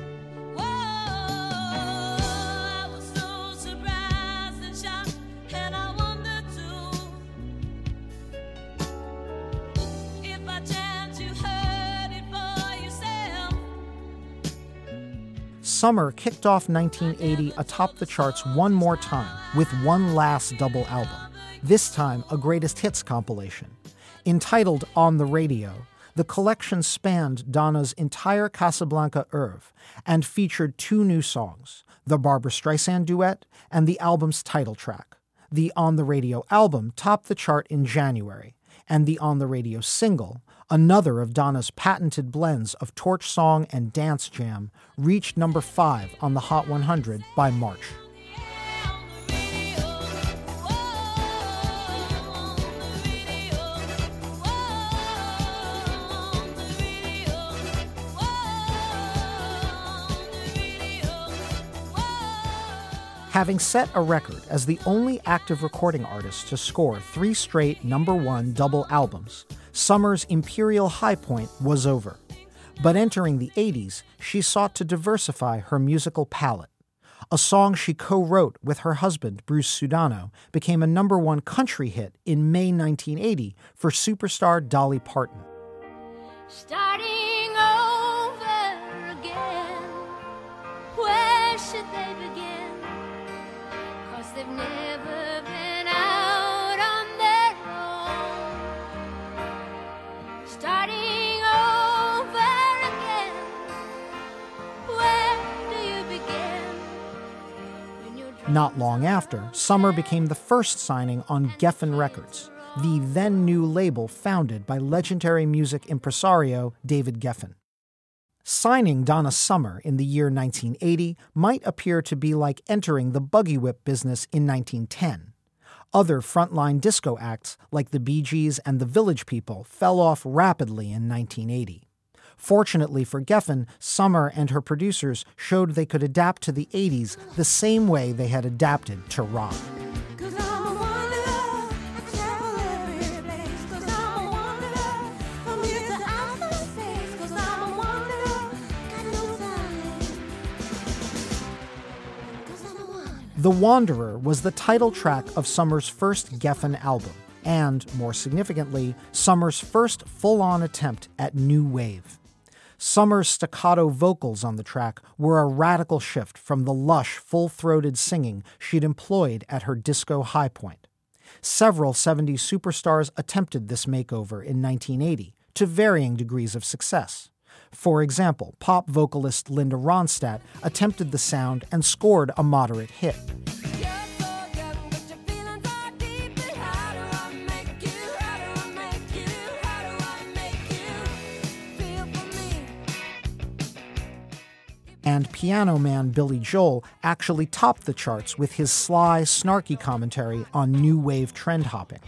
Summer kicked off nineteen eighty atop the charts one more time with one last double album, this time a greatest hits compilation. Entitled On the Radio, the collection spanned Donna's entire Casablanca oeuvre and featured two new songs, the Barbra Streisand duet and the album's title track. The On the Radio album topped the chart in January, and the On the Radio single, another of Donna's patented blends of torch song and dance jam, reached number five on the Hot one hundred by March. Having set a record as the only active recording artist to score three straight number one double albums, Summer's imperial high point was over. But entering the eighties, she sought to diversify her musical palette. A song she co-wrote with her husband, Bruce Sudano, became a number one country hit in May nineteen eighty for superstar Dolly Parton. Starting over again, where should they begin? 'Cause they've never been out on their own. Starting over again, where do you begin? When you're drunk. Not long after, Summer became the first signing on Geffen Records, the then new label founded by legendary music impresario David Geffen. Signing Donna Summer in the year nineteen eighty might appear to be like entering the buggy whip business in nineteen ten. Other frontline disco acts like the Bee Gees and the Village People fell off rapidly in nineteen eighty. Fortunately for Geffen, Summer and her producers showed they could adapt to the eighties the same way they had adapted to rock. The Wanderer was the title track of Summer's first Geffen album, and, more significantly, Summer's first full-on attempt at new wave. Summer's staccato vocals on the track were a radical shift from the lush, full-throated singing she'd employed at her disco high point. Several seventies superstars attempted this makeover in nineteen eighty, to varying degrees of success. For example, pop vocalist Linda Ronstadt attempted the sound and scored a moderate hit. And piano man Billy Joel actually topped the charts with his sly, snarky commentary on new wave trend hopping.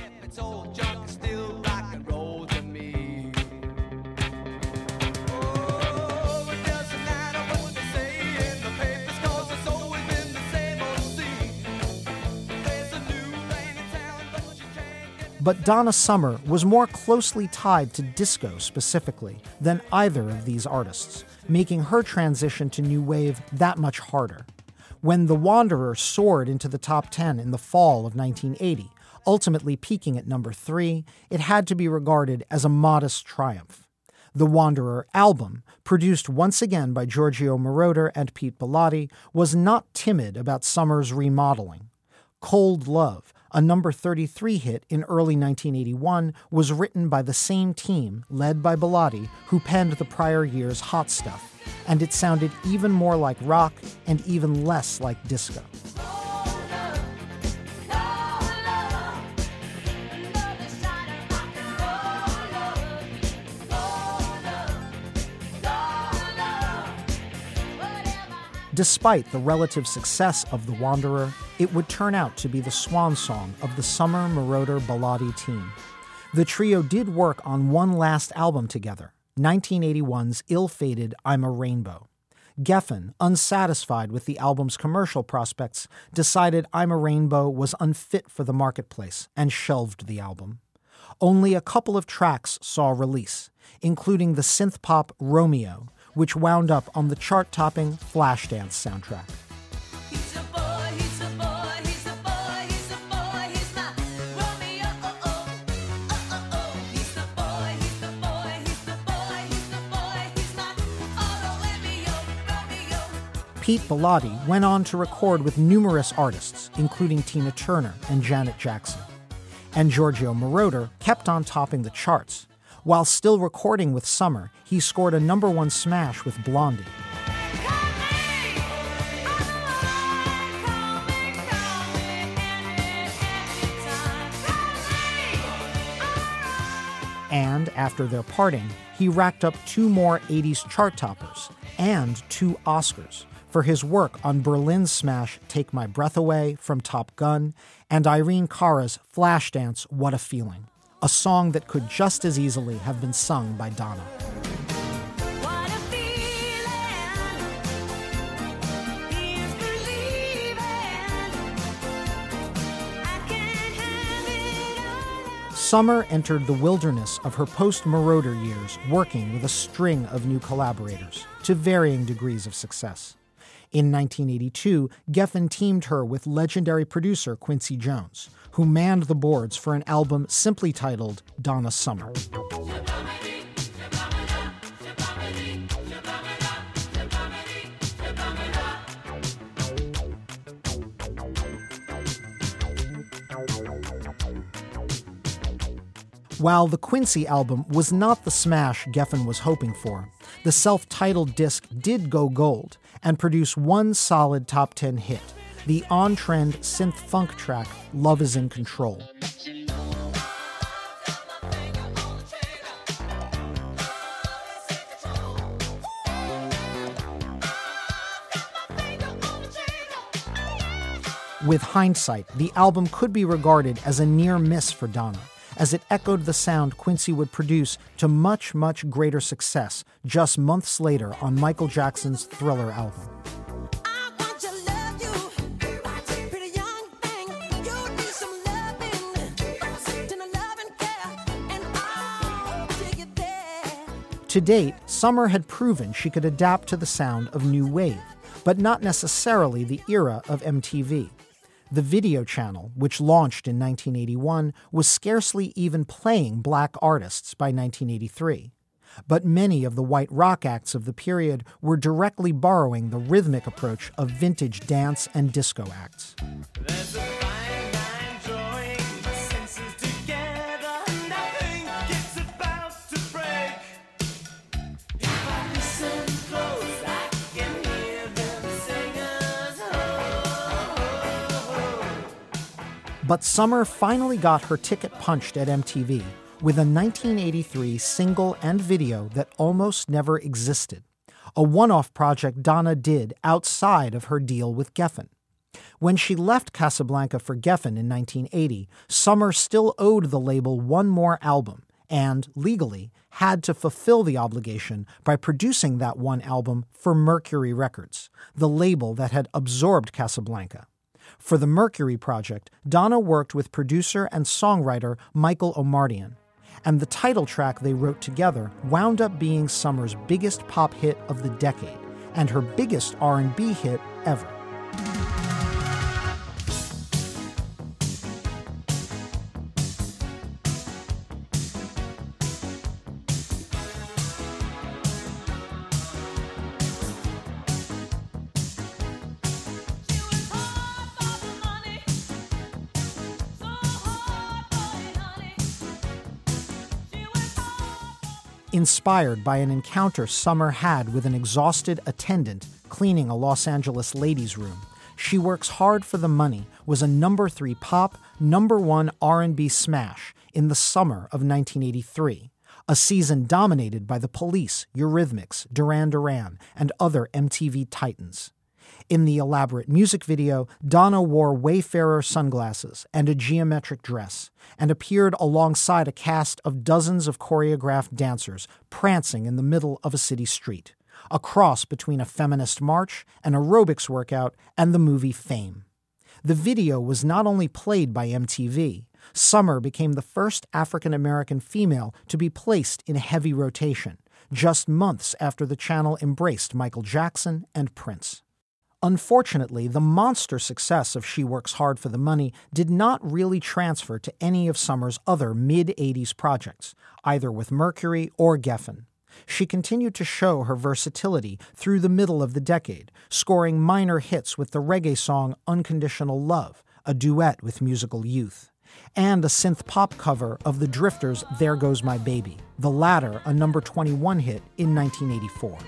But Donna Summer was more closely tied to disco specifically than either of these artists, making her transition to new wave that much harder. When The Wanderer soared into the top ten in the fall of nineteen eighty, ultimately peaking at number three, it had to be regarded as a modest triumph. The Wanderer album, produced once again by Giorgio Moroder and Pete Bellotti, was not timid about Summer's remodeling. Cold Love, a number thirty-three hit in early nineteen eighty-one, was written by the same team, led by Bellotti, who penned the prior year's Hot Stuff, and it sounded even more like rock and even less like disco. Despite the relative success of The Wanderer, it would turn out to be the swan song of the Summer Moroder Bellotti team. The trio did work on one last album together, nineteen eighty-one's ill-fated I'm a Rainbow. Geffen, unsatisfied with the album's commercial prospects, decided I'm a Rainbow was unfit for the marketplace and shelved the album. Only a couple of tracks saw release, including the synth-pop Romeo, which wound up on the chart-topping Flashdance soundtrack. He's a boy, he's a boy, he's a boy, he's a boy, he's my Romeo, oh, oh, oh, oh, oh. He's the boy, he's the boy, he's the boy, he's the boy, he's my oh, Romeo, Romeo. Pete Bellotti went on to record with numerous artists, including Tina Turner and Janet Jackson. And Giorgio Moroder kept on topping the charts. While still recording with Summer, he scored a number one smash with Blondie. And after their parting, he racked up two more eighties chart toppers and two Oscars for his work on Berlin's smash Take My Breath Away from Top Gun and Irene Cara's Flashdance What a Feeling, a song that could just as easily have been sung by Donna. What a feeling is believing I can have it all. Summer entered the wilderness of her post-Moroder years working with a string of new collaborators to varying degrees of success. In nineteen eighty-two, Geffen teamed her with legendary producer Quincy Jones, who manned the boards for an album simply titled Donna Summer. While the Quincy album was not the smash Geffen was hoping for, the self-titled disc did go gold and produce one solid top ten hit, the on-trend synth-funk track Love Is in Control. With hindsight, the album could be regarded as a near miss for Donna, as it echoed the sound Quincy would produce to much, much greater success just months later on Michael Jackson's Thriller album. I want to love you, pretty young thing. You need some loving, then a loving care, and I'll take it there. To date, Summer had proven she could adapt to the sound of new wave, but not necessarily the era of M T V. The Video Channel, which launched in nineteen eighty-one, was scarcely even playing black artists by nineteen eighty-three. But many of the white rock acts of the period were directly borrowing the rhythmic approach of vintage dance and disco acts. There's a fine line drawing my senses together, and I think it's about to break. But Summer finally got her ticket punched at M T V with a nineteen eighty-three single and video that almost never existed, a one-off project Donna did outside of her deal with Geffen. When she left Casablanca for Geffen in nineteen eighty, Summer still owed the label one more album and, legally, had to fulfill the obligation by producing that one album for Mercury Records, the label that had absorbed Casablanca. For the Mercury project, Donna worked with producer and songwriter Michael Omartian, and the title track they wrote together wound up being Summer's biggest pop hit of the decade and her biggest R and B hit ever. Inspired by an encounter Summer had with an exhausted attendant cleaning a Los Angeles ladies' room, She Works Hard for the Money was a number three pop, number one R and B smash in the summer of nineteen eighty-three, a season dominated by The Police, Eurythmics, Duran Duran, and other M T V titans. In the elaborate music video, Donna wore Wayfarer sunglasses and a geometric dress, and appeared alongside a cast of dozens of choreographed dancers prancing in the middle of a city street, a cross between a feminist march, an aerobics workout, and the movie Fame. The video was not only played by M T V, Summer became the first African-American female to be placed in heavy rotation, just months after the channel embraced Michael Jackson and Prince. Unfortunately, the monster success of She Works Hard for the Money did not really transfer to any of Summer's other mid-eighties projects, either with Mercury or Geffen. She continued to show her versatility through the middle of the decade, scoring minor hits with the reggae song Unconditional Love, a duet with Musical Youth, and a synth-pop cover of the Drifters' There Goes My Baby, the latter a number twenty-one hit in nineteen eighty-four.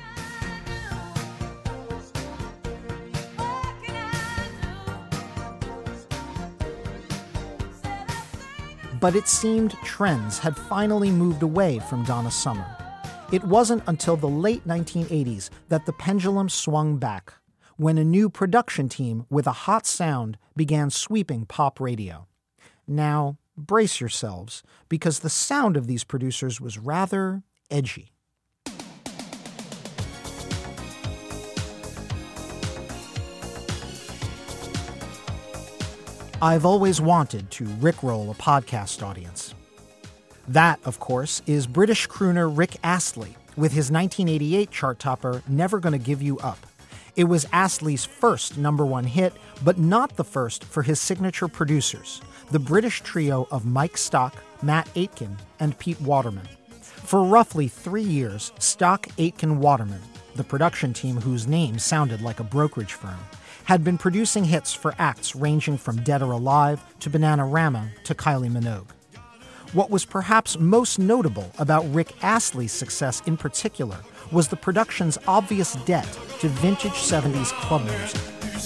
But it seemed trends had finally moved away from Donna Summer. It wasn't until the late nineteen eighties that the pendulum swung back, when a new production team with a hot sound began sweeping pop radio. Now, brace yourselves, because the sound of these producers was rather edgy. I've always wanted to rickroll a podcast audience. That, of course, is British crooner Rick Astley with his nineteen eighty-eight chart topper, Never Gonna Give You Up. It was Astley's first number one hit, but not the first for his signature producers, the British trio of Mike Stock, Matt Aitken, and Pete Waterman. For roughly three years, Stock, Aitken, Waterman, the production team whose name sounded like a brokerage firm, had been producing hits for acts ranging from Dead or Alive to Bananarama to Kylie Minogue. What was perhaps most notable about Rick Astley's success in particular was the production's obvious debt to vintage seventies club music.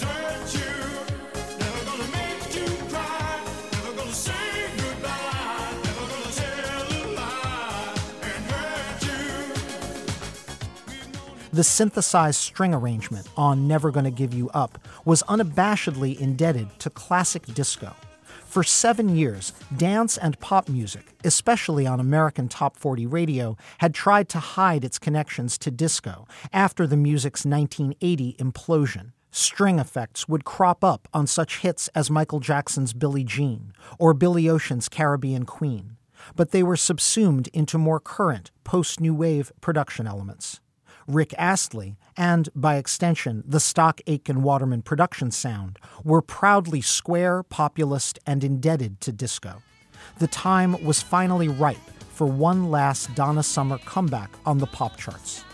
The synthesized string arrangement on Never Gonna Give You Up was unabashedly indebted to classic disco. For seven years, dance and pop music, especially on American Top forty radio, had tried to hide its connections to disco after the music's nineteen eighty implosion. String effects would crop up on such hits as Michael Jackson's Billie Jean or Billy Ocean's Caribbean Queen, but they were subsumed into more current, post-new wave production elements. Rick Astley, and, by extension, the Stock Aitken Waterman production sound, were proudly square, populist, and indebted to disco. The time was finally ripe for one last Donna Summer comeback on the pop charts.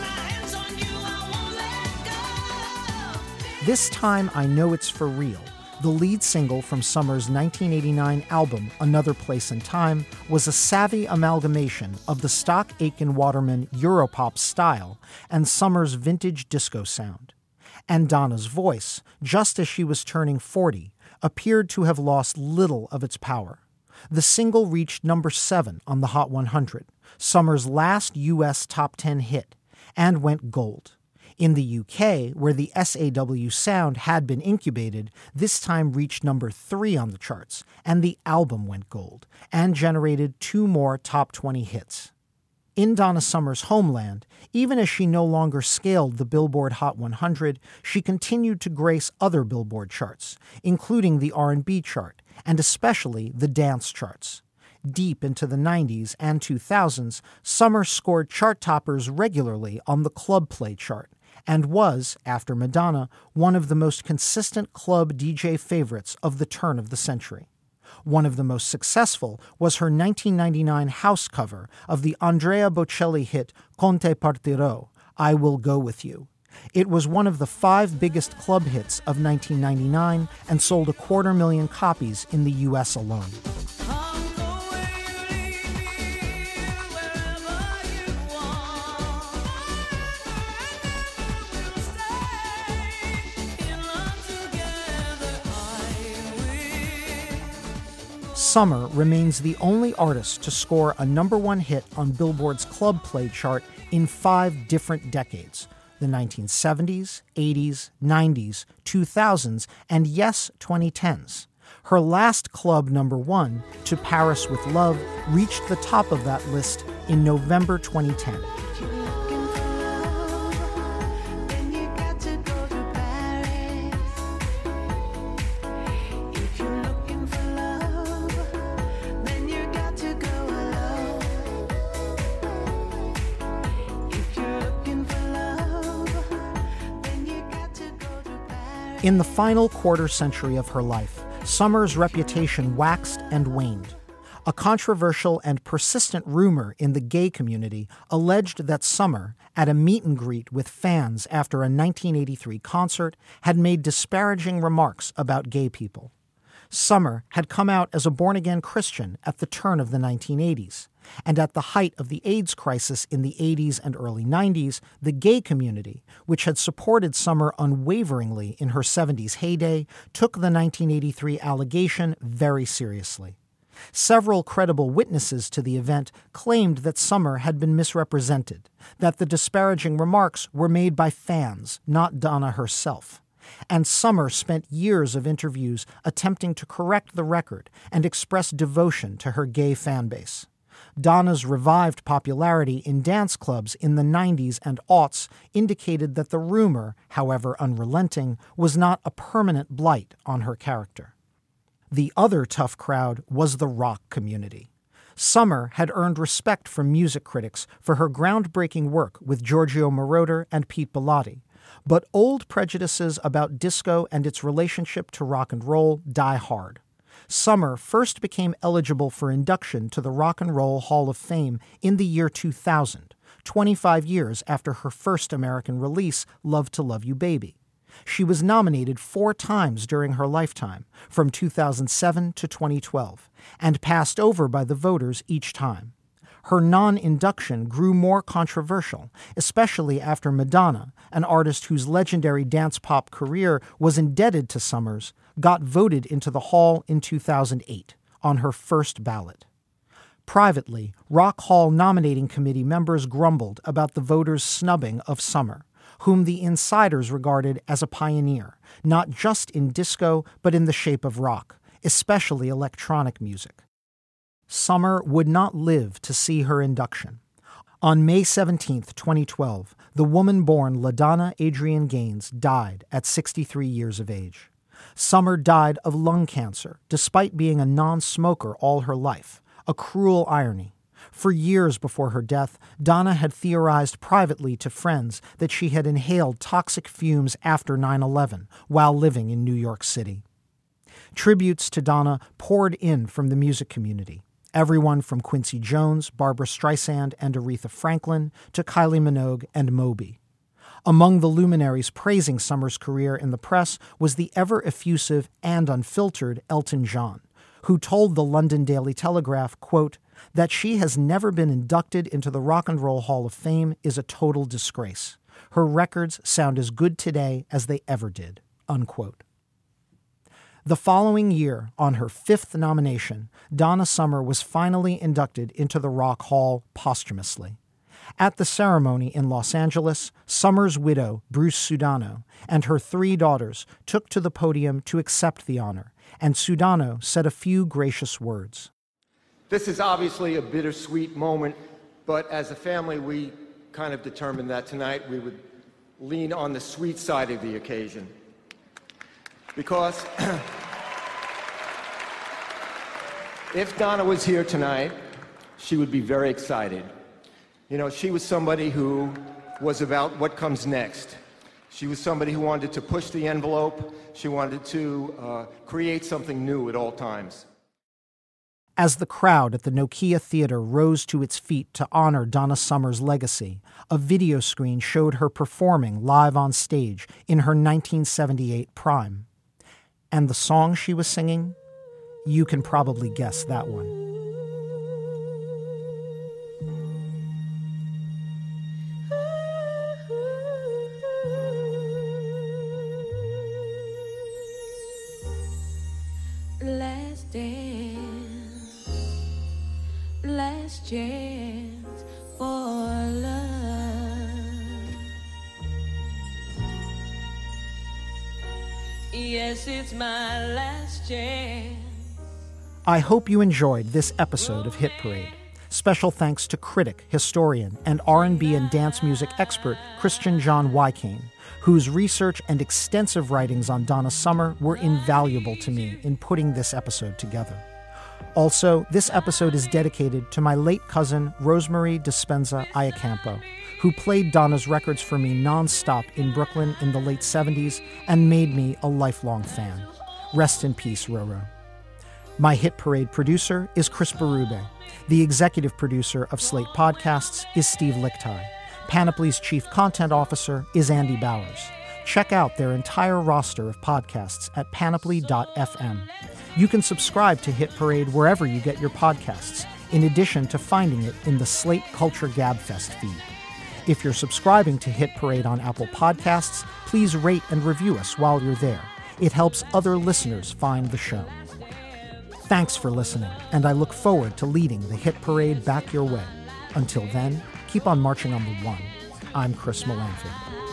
This time I know it's for real, The lead single from Summer's nineteen eighty-nine album, Another Place in Time, was a savvy amalgamation of the stock Aitken Waterman Europop style and Summer's vintage disco sound. And Donna's voice, just as she was turning forty, appeared to have lost little of its power. The single reached number seven on the Hot one hundred, Summer's last U S top ten hit, and went gold. In the U K, where the S A W sound had been incubated, this time reached number three on the charts, and the album went gold, and generated two more top twenty hits. In Donna Summer's homeland, even as she no longer scaled the Billboard Hot one hundred, she continued to grace other Billboard charts, including the R and B chart, and especially the dance charts. Deep into the nineties and two thousands, Summer scored chart toppers regularly on the Club Play chart, and was, after Madonna, one of the most consistent club D J favorites of the turn of the century. One of the most successful was her nineteen ninety-nine house cover of the Andrea Bocelli hit Con te partirò, I Will Go With You. It was one of the five biggest club hits of nineteen ninety-nine and sold a quarter million copies in the U S alone. Summer remains the only artist to score a number one hit on Billboard's Club Play chart in five different decades: the nineteen seventies, eighties, nineties, two thousands, and yes, twenty tens. Her last club number one, To Paris with Love, reached the top of that list in November twenty ten. In the final quarter century of her life, Summer's reputation waxed and waned. A controversial and persistent rumor in the gay community alleged that Summer, at a meet and greet with fans after a nineteen eighty-three concert, had made disparaging remarks about gay people. Summer had come out as a born-again Christian at the turn of the nineteen eighties, and at the height of the AIDS crisis in the eighties and early nineties, the gay community, which had supported Summer unwaveringly in her seventies heyday, took the nineteen eighty-three allegation very seriously. Several credible witnesses to the event claimed that Summer had been misrepresented, that the disparaging remarks were made by fans, not Donna herself. And Summer spent years of interviews attempting to correct the record and express devotion to her gay fan base. Donna's revived popularity in dance clubs in the nineties and aughts indicated that the rumor, however unrelenting, was not a permanent blight on her character. The other tough crowd was the rock community. Summer had earned respect from music critics for her groundbreaking work with Giorgio Moroder and Pete Bellotti, but old prejudices about disco and its relationship to rock and roll die hard. Summer first became eligible for induction to the Rock and Roll Hall of Fame in the year two thousand, twenty-five years after her first American release, Love to Love You Baby. She was nominated four times during her lifetime, from two thousand seven to twenty twelve, and passed over by the voters each time. Her non-induction grew more controversial, especially after Madonna, an artist whose legendary dance pop career was indebted to Summer's, got voted into the Hall in two thousand eight on her first ballot. Privately, Rock Hall nominating committee members grumbled about the voters' snubbing of Summer, whom the insiders regarded as a pioneer, not just in disco, but in the shape of rock, especially electronic music. Summer would not live to see her induction. On May seventeenth, twenty twelve, the woman born LaDonna Adrienne Gaines died at sixty-three years of age. Summer died of lung cancer, despite being a non-smoker all her life, a cruel irony. For years before her death, Donna had theorized privately to friends that she had inhaled toxic fumes after nine eleven while living in New York City. Tributes to Donna poured in from the music community. Everyone from Quincy Jones, Barbra Streisand, and Aretha Franklin to Kylie Minogue and Moby. Among the luminaries praising Summer's career in the press was the ever-effusive and unfiltered Elton John, who told the London Daily Telegraph, quote, that she has never been inducted into the Rock and Roll Hall of Fame is a total disgrace. Her records sound as good today as they ever did, unquote. The following year, on her fifth nomination, Donna Summer was finally inducted into the Rock Hall posthumously. At the ceremony in Los Angeles, Summer's widow, Bruce Sudano, and her three daughters took to the podium to accept the honor, and Sudano said a few gracious words. This is obviously a bittersweet moment, but as a family, we kind of determined that tonight we would lean on the sweet side of the occasion. Because if Donna was here tonight, she would be very excited. You know, she was somebody who was about what comes next. She was somebody who wanted to push the envelope. She wanted to uh, create something new at all times. As the crowd at the Nokia Theater rose to its feet to honor Donna Summer's legacy, a video screen showed her performing live on stage in her nineteen seventy-eight prime. And the song she was singing? You can probably guess that one. Last dance, last chance for love. Yes, it's my last chance. I hope you enjoyed this episode of Hit Parade. Special thanks to critic, historian, and R and B and dance music expert Christian John Wycane, whose research and extensive writings on Donna Summer were invaluable to me in putting this episode together. Also, this episode is dedicated to my late cousin Rosemary Dispenza Iacampo, who played Donna's records for me nonstop in Brooklyn in the late seventies and made me a lifelong fan. Rest in peace, Roro. My Hit Parade producer is Chris Berube. The executive producer of Slate Podcasts is Steve Lickteig. Panoply's chief content officer is Andy Bowers. Check out their entire roster of podcasts at panoply dot f m. You can subscribe to Hit Parade wherever you get your podcasts, in addition to finding it in the Slate Culture Gabfest feed. If you're subscribing to Hit Parade on Apple Podcasts, please rate and review us while you're there. It helps other listeners find the show. Thanks for listening, and I look forward to leading the Hit Parade back your way. Until then, keep on marching on the one. I'm Chris Melanford.